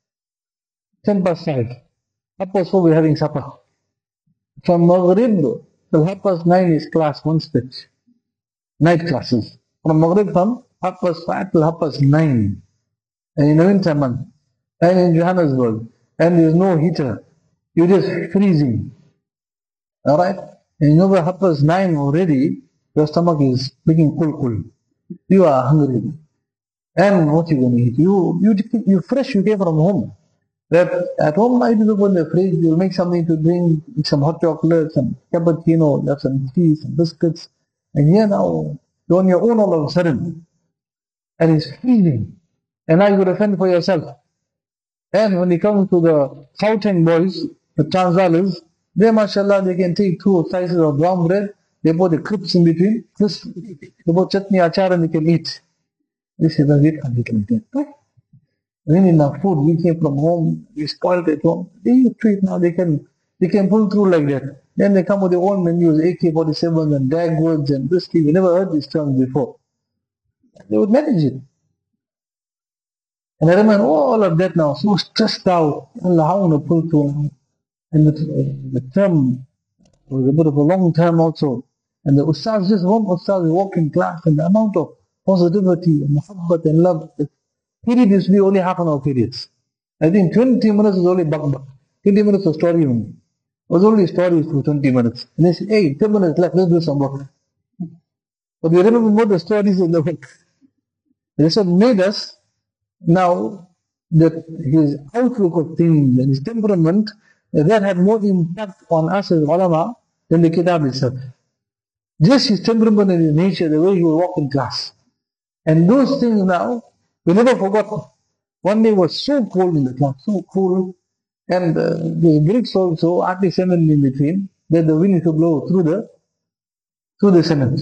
5:10. 4:30 we are having supper. From Maghrib till 9:30 is class, one stretch. Night classes. From Maghrib from 5:30 till 9:30. And in the winter month. And in Johannesburg. And there is no heater. You're just freezing. Alright? And by 9:30 already, your stomach is making cool. You are hungry. And what you going to eat? You fresh, you came from home. That at home, I do open the fridge, you'll make something to drink, some hot chocolate, some cappuccino, have some tea, some biscuits. And here now, you're on your own all of a sudden. And it's freezing. And now you got to fend for yourself. And when it comes to the Gauteng boys, the Transvaalers, they mashallah, they can take 2 slices of brown bread, they put the crisps in between, they put chutney, achar, and they can eat. They say, that's it, and they can eat. Then enough food, we came from home, we spoiled at home. They used to eat now, they can pull through like that. Then they come with their own menus, AK-47s and Dagwoods and whiskey. We never heard these terms before. They would manage it. And I remember all of that now, so stressed out. Allah, how to pull through. And the term was a bit of a long term also. And the ustaz, just one ustaz, walk in class, and the amount of positivity and muhabbat and love. The period used to be only half an hour periods. I think 20 minutes was only bak. 20 minutes was story only. It was only stories for 20 minutes. And they said, hey, 10 minutes left, let's do some work. But we remember more the stories in the book. They said, made us now that his outlook of things and his temperament, that had more impact on us as ulama than the kitab itself. Just his temperament and his nature, the way he would walk in class. And those things now, we never forgot. One day was so cold in the class, so cold. And the bricks also, hardly cement in between, that the wind used to blow through the cement.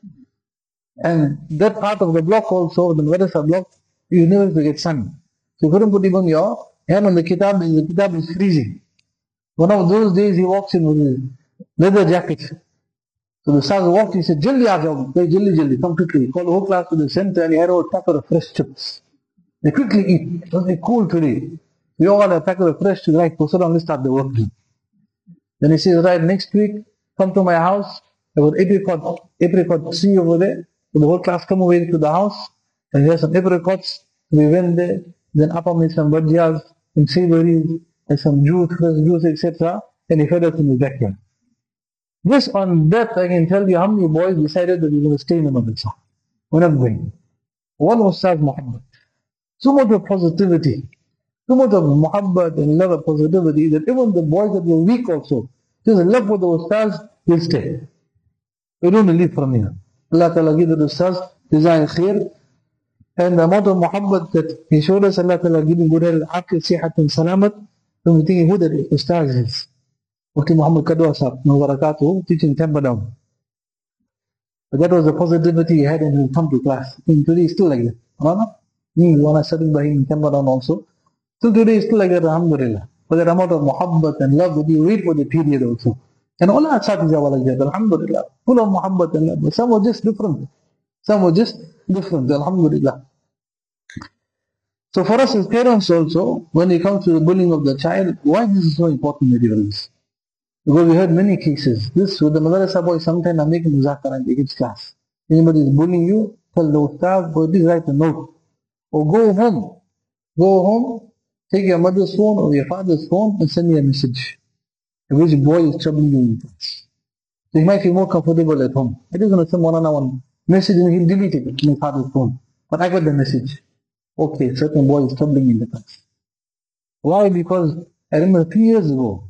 And that part of the block also, the madrasa block, you never to get sun. So you couldn't put even your hand on the kitab, and the kitab is freezing. One of those days he walks in with his leather jacket. So the Ustaz walked, he said, Jaldi aajao, jaldi, come quickly. He called the whole class to the center and he had a packet of fresh chips. They quickly eat. It was cool today. We all had a packet of fresh chips, right? So sit down, let's start the work. Then he says, right, next week, come to my house. There was apricot tree over there. So the whole class come over to the house. And there's some apricots. We went there. Then Appa made some bhajiyas, some savories, and some juice, fresh juice, etc. And he fed us in the backyard. Just on that, I can tell you how many boys decided that we're going to stay in the madrasa. We're not going. One was Ustaz Muhammad. So much of positivity, so much of muhabbat and love of positivity that even the boys that were weak also, just love for the Ustaz, will stay. We don't leave from here. Allah Ta'ala give the Ustaz desire khair. And the amount of muhabbat that he showed us, Allah Ta'ala give him good health, aqil, sihat and salamat. Then we think who that Ustaz is. Mufti Muhammad Kadwa Sahib, no barakatuh, teaching Camperdown. But that was the positivity he had when he come to class. I think today is still like that. You want to study by him in Camperdown also. Till today, it's still like that, alhamdulillah. For that amount of muhabbat and love that you wait for the period also. And all our satis are like that, alhamdulillah. Full of muhabbat and love. But some were just different. Some were just different, alhamdulillah. So for us as parents also, when it comes to the bullying of the child, why this is so important, my dear brothers? Because we heard many cases. This with the madrasa boys, sometimes I'm making muzakara in the kids' class. Anybody is bullying you, tell the ustad, or please write a note. Or go home. Go home, take your mother's phone or your father's phone and send me a message. Which boy is troubling you in class. So he might feel more comfortable at home. It is going to send one message and he'll delete it in his father's phone. But I got the message. Okay, certain boy is troubling in the class. Why? Because I remember few years ago,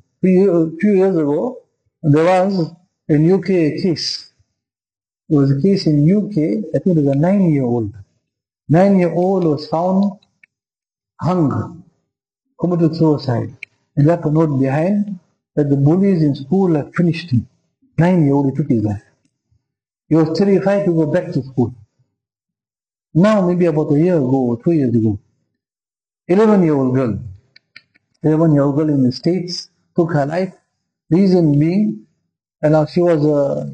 there was in UK a case. There was a case in UK, I think it was a 9-year-old. 9-year-old was found hung, committed suicide. And left a note behind that the bullies in school have finished him. 9-year-old, he took his life. He was terrified to go back to school. Now, maybe about a year ago or 2 years ago, 11-year-old girl in the States took her life. Reason being, and now she was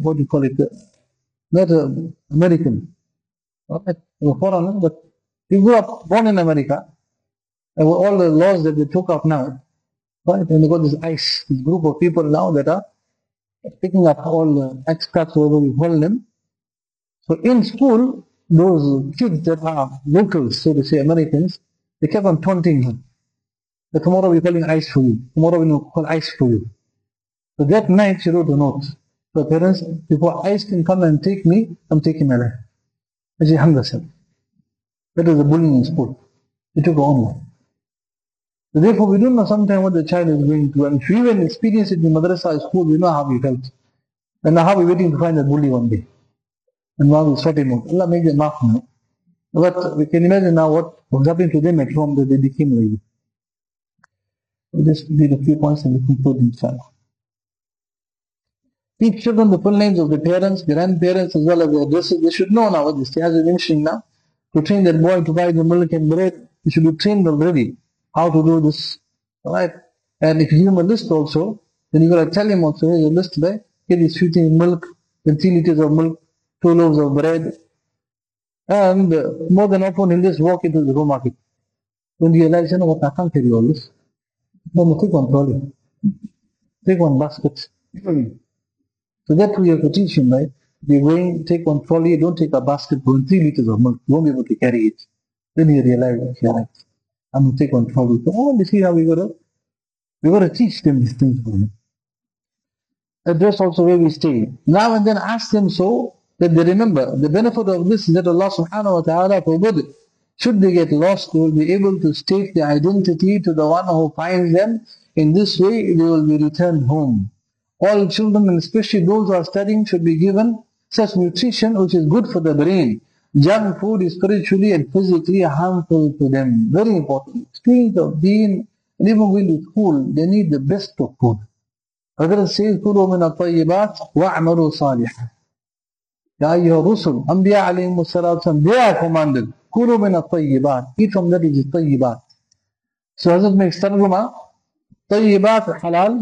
not an American, right? A foreigner, but she grew up, born in America. And with all the laws that they took up now, right? And they got this group of people now that are picking up all the expats, whatever you call them. So in school, those kids that are locals, so to say, Americans, they kept on taunting her. That tomorrow we're calling ice for you. Tomorrow we'll call ice for you. So that night she wrote a note to her parents, before ice can come and take me, I'm taking my life. And she hung herself. That was the bullying in school. She took her own life. So therefore, we don't know sometimes what the child is going through. And if we even experience it in madrasa school, we know how we felt. And now how we're waiting to find that bully one day. And now we sort him out. Allah make them laugh now. But we can imagine now what was happening to them at home that they became like this. We just did a few points and we conclude inshallah. Teach children the full names of the parents, grandparents, as well as their addresses. They should know now what this as we're mentioning now. To train that boy to buy the milk and bread, he should be trained already how to do this. Alright? And if you give him a list also, then you gotta tell him also, here's a list there. Here is 15 milk, then 3 liters of milk, 2 loaves of bread. And more than often he'll just walk into the supermarket. When you realize, you know what, I can't carry all this. No, take one trolley. Take one basket. So that we have to teach him, right? If you're going, take one trolley, don't take a basket, go in 3 liters of milk. You won't be able to carry it. Then you realize, yeah, right. I'm going to take one trolley. So, you see how we gotta teach them these things for them. Address also where we stay. Now and then ask them so that they remember. The benefit of this is that Allah subhanahu wa ta'ala forbid. Should they get lost, they will be able to state their identity to the one who finds them. In this way, they will be returned home. All children, and especially those who are studying, should be given such nutrition which is good for the brain. Junk food is spiritually and physically harmful to them. Very important. Students of deen, and even going to school, they need the best of food. Hazrat says, كُلُوا مِنَ الطَّيِّبَاتِ وَاعْمَلُوا صَالِحًا. Ya ayyuha rusul, Anbiya alayhimu salatu, they are commanded. كُلُوا مِنَ الطَّيِّبَاتِ. Eat from that which is طيبات. So Hazrat makes tarjuma. طيبات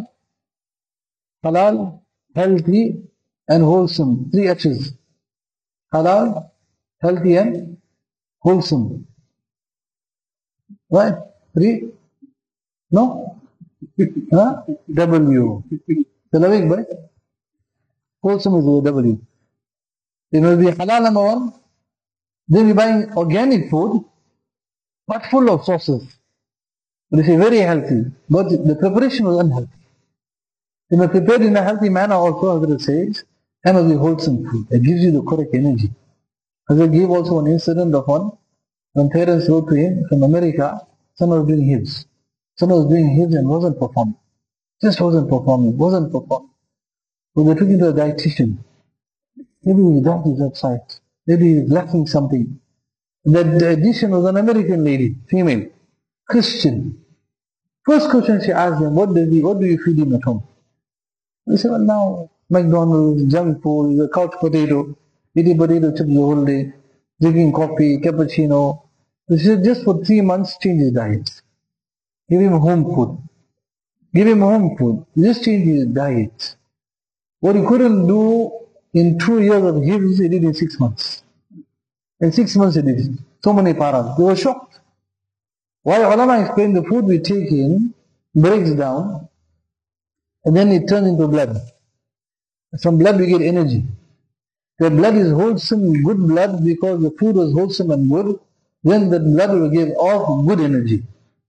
halal, healthy and wholesome. 3 H's. Halal, healthy and wholesome. Right? 3? No? Huh? W. Talavik, boy? Wholesome is the W. It will be halal number 1. Then we buying organic food, but full of sauces. But it's very healthy. But the preparation was unhealthy. It must be prepared in a healthy manner also, as it says, and must be wholesome food. It gives you the correct energy. As I gave also an incident of one, when parents wrote to him from America, son was doing his. Son was doing his and wasn't performing. Just wasn't performing. So they took him to a dietitian. Maybe his diet is outside. Maybe he's lacking something. The dietitian was an American lady, female, Christian. First question she asked him, what do you feed him at home? He said, well, now, McDonald's, junk food, couch potato, eating potato chips the whole day, drinking coffee, cappuccino. He said, just for 3 months, change his diet. Give him home food. Give him home food. Just change his diet. What he couldn't do in 2 years of hifz, he did in 6 months. In 6 months he did so many paras. They were shocked. Why? Ulama explained the food we take in breaks down and then it turns into blood. From blood we get energy. The blood is wholesome, good blood, because the food was wholesome and good. Then the blood will give off good energy.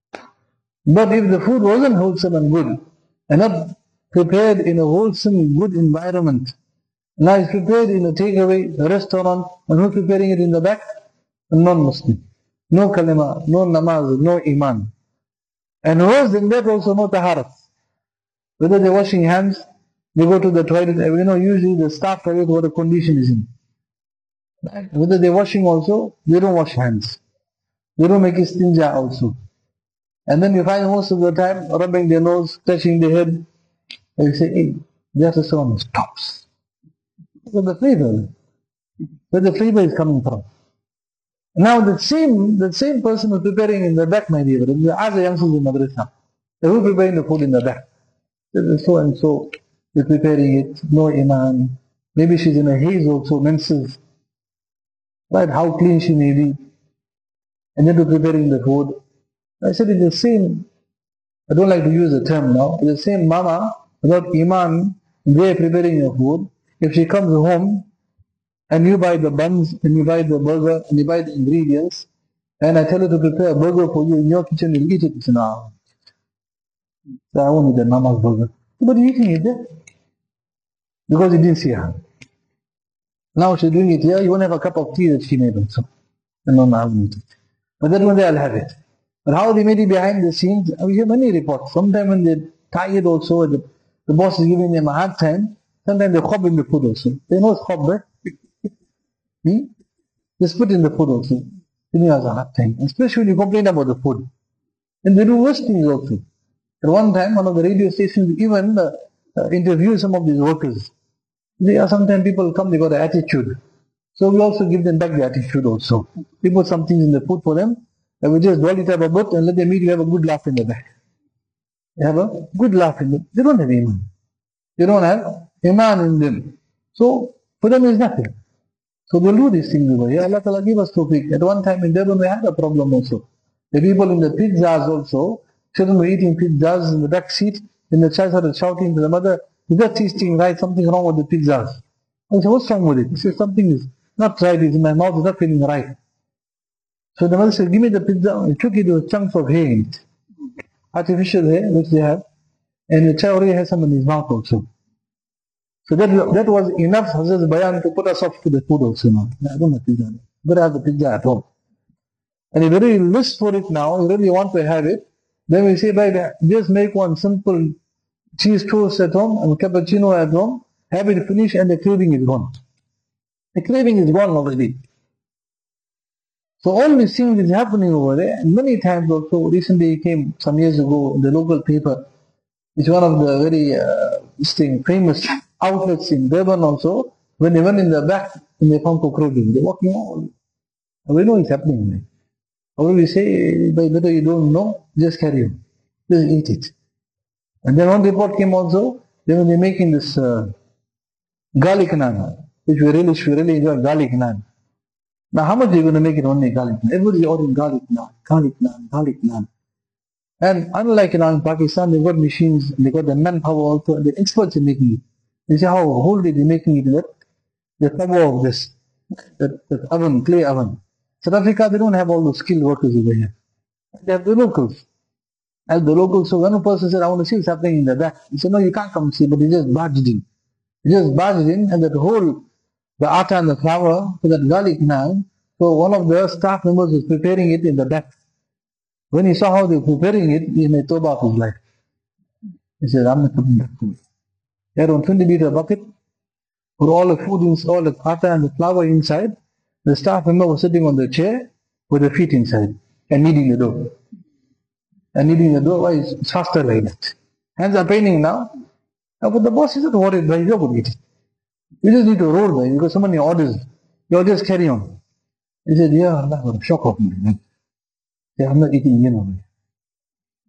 But if the food wasn't wholesome and good, and not prepared in a wholesome, good environment, now it's prepared in a takeaway, a restaurant, and who's preparing it in the back? A non-Muslim. No kalima, no namaz, no iman. And worse than that also no taharat. Whether they're washing hands, they go to the toilet, usually the staff toilet what the condition is in. Whether they're washing also, they don't wash hands. They don't make istinja also. And then you find most of the time rubbing their nose, touching their head, and you say, hey, that is someone stops. Look at the flavor. Where the flavor is coming from. Now that same person who's preparing in the back, my dear, as the youngsters in madrasa, they will preparing the food in the back. So and so, they're preparing it, no iman. Maybe she's in a haze also, menses. Right, how clean she may be. And then they're preparing the food. I said it's the same, I don't like to use the term now, it's the same mama, without iman, they're preparing your food. If she comes home, and you buy the buns, and you buy the burger, and you buy the ingredients, and I tell her to prepare a burger for you in your kitchen, you'll eat it. It's now. So I won't eat the mama's burger. But you're eating it there. Because you didn't see her. Now she's doing it here, you won't have a cup of tea that she made also. And no, I won't eat it. But that one day I'll have it. But how they made it behind the scenes, we hear many reports. Sometimes when they're tired also, the boss is giving them a hard time, sometimes they khob in the food also. They know it's khob, right? They spit in the food also. Then you have a hard time. Especially when you complain about the food. And they do worse things also. At one time, one of the radio stations even interviewed some of these workers. Sometimes people come, they got an attitude. So we also give them back the attitude also. We put some things in the food for them, and we just roll it up a bit and let them eat. You have a good laugh in the back. You have a good laugh in them. They don't have iman. They don't have iman in them. So for them it's nothing. So they'll do these things over here. Allah Ta'ala give us tawfiq. At one time in Durban we had a problem also. The people in the pizzas also, children were eating pizzas in the back seat, and the child started shouting to the mother, is that tasting right? Something wrong with the pizzas. I said, what's wrong with it? He said, something is not right, it's in my mouth, it's not feeling right. So the mother said, give me the pizza. He took it with chunks of hair in it. Artificial hair, which they have. And the child already has some in his mouth also. So that was enough Hazrat's bayan to put us off to the food also now. I don't have pizza. Better have the pizza at home. And if you really list for it now, you really want to have it, then we say, by just make one simple cheese toast at home and cappuccino at home, have it finished and the craving is gone. The craving is gone already. So all these things is happening over there, and many times also, recently came some years ago in the local paper, it's one of the very famous outlets in Durban also, when they went in the back and they found cockroaches, they're walking out. And we know it's happening. Or we say, by better you don't know, just carry on. Just eat it. And then one report came also, when they're making this garlic naan, which we really enjoy garlic naan. Now how much are you going to make it only garlic naan? Everybody's ordering garlic naan, garlic naan, garlic naan. And unlike now in Pakistan, they've got machines, they've got the manpower also, and they're experts in making it. You see how whole day they're making it with the cover of this, that oven, clay oven. South Africa, they don't have all those skilled workers over here. They have the locals. And the locals, so one person said, I want to see what's happening in the back. He said, no, you can't come see, but he just barged in. He just barged in, and that whole, the atta and the flour for that garlic naan, so one of the staff members was preparing it in the back. When he saw how they were preparing it, he made tawbah of his life. He said, I'm not coming back to it. He had a 20-liter bucket, put all the food, all the atta and the flour inside. The staff member was sitting on the chair with the feet inside and kneading the dough. And kneading the dough, why it's faster like that. Hands are paining now. But the boss isn't worried, but you're going to eat it. You just need to roll by it because so many orders. You'll just carry on. He said, yeah, Allah, what a shock of me. Yeah, I'm not eating again over here.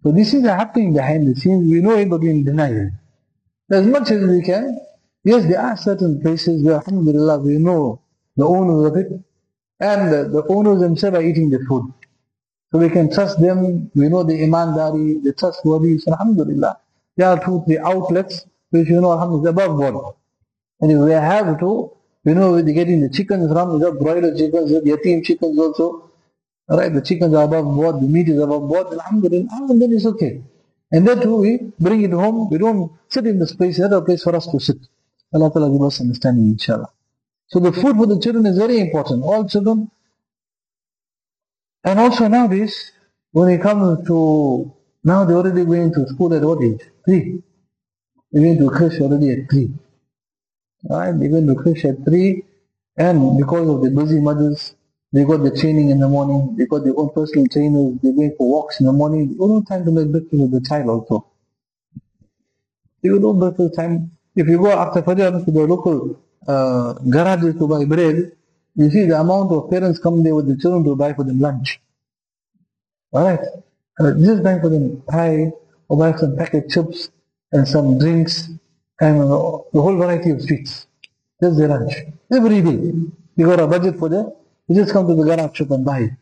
So this is happening behind the scenes. We know it, but we deny it. As much as we can, yes, there are certain places where, alhamdulillah, we know the owners of it, and the owners themselves are eating the food. So we can trust them, we know the imandari, the trustworthy, so alhamdulillah. There are 2, 3 outlets which you know, alhamdulillah, above board. And if we have to, we know we're getting the chickens from, we have broiler chickens, we have yatim chickens also. Alright, the chickens are above board, the meat is above board, alhamdulillah, and then it's okay. And then too, we bring it home, we don't sit in this place, there's a place for us to sit. Allah Ta'ala give us understanding, inshallah. So the food for the children is very important. All children. And also nowadays, when it comes to, now they're already going to school at what age? 3. They're going to creche already at 3. Alright, they're going to creche at 3. And because of the busy mothers, they got the training in the morning, they got their own personal trainers, they're going for walks in the morning, they got no time to make breakfast with the child also. They got no breakfast time. If you go after Fajr to the local garages to buy bread, you see the amount of parents come there with the children to buy for them lunch. Alright? Just buy for them pie, or buy some packet chips, and some drinks, and the whole variety of sweets. That's their lunch. Every day. You got a budget for that, you just come to the garage shop and buy it.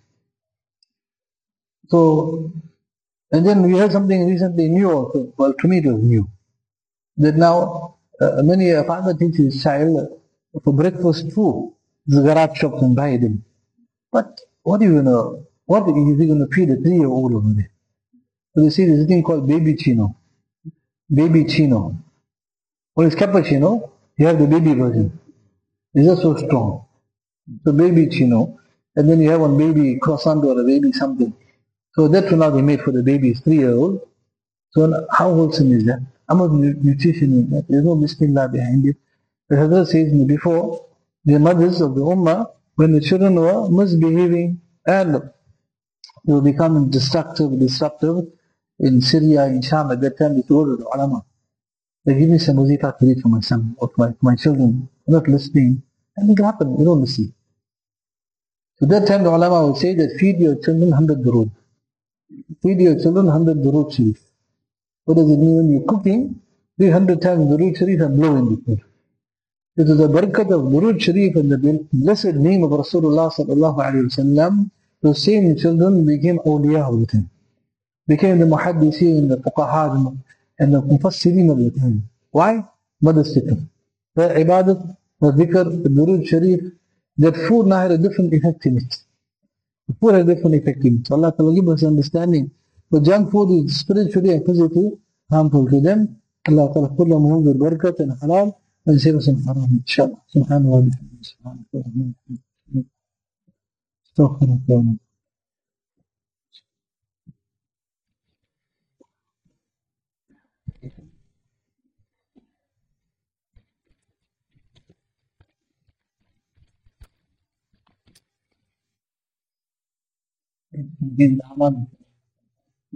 So, and then we heard something recently new also. Well, to me it was new. That now, many a father teaches his child for breakfast food, the garage shops and buy them. But what is he going to feed a 3-year-old over there? So they see this thing called baby chino. Baby chino. Well, it's cappuccino, you have the baby version. It's just so strong. So baby chino, and then you have one baby croissant or a baby something. So that's now they made for the babies, 3-year-old. So how wholesome is that? How much nutrition is that? There's no bismillah behind it. The Hazrat says before, the mothers of the Ummah, when the children were misbehaving and they were becoming disruptive in Syria, in Sham, at that time they go to the ulama. They give me some wazifa to read for my son or for my children. They're not listening. And it happened, they don't listen. So that time the ulama would say that feed your children 100 durood. Feed your children 100 durood sharif. What does it mean? When you're cooking, 300 times durood sharif and blow in the food. It is the barakat of durood sharif and the blessed name of Rasulullah sallallahu alayhi wa sallam. Those same children became awliya with him. Became the muhaddiseen, the fuqaha, and the mufassirin of the time. Why? Mother sikr. The ibadat, the dhikr, the durood sharif, that food now had a different effect in it. The food had a different effect in it. So Allah Ta'ala give us understanding. But junk food is spiritually and physically harmful to them. Allah Ta'ala fill them with barakat and halal and save us in haram. Inshallah. Subhanallah. Astaghfirullah. Aman.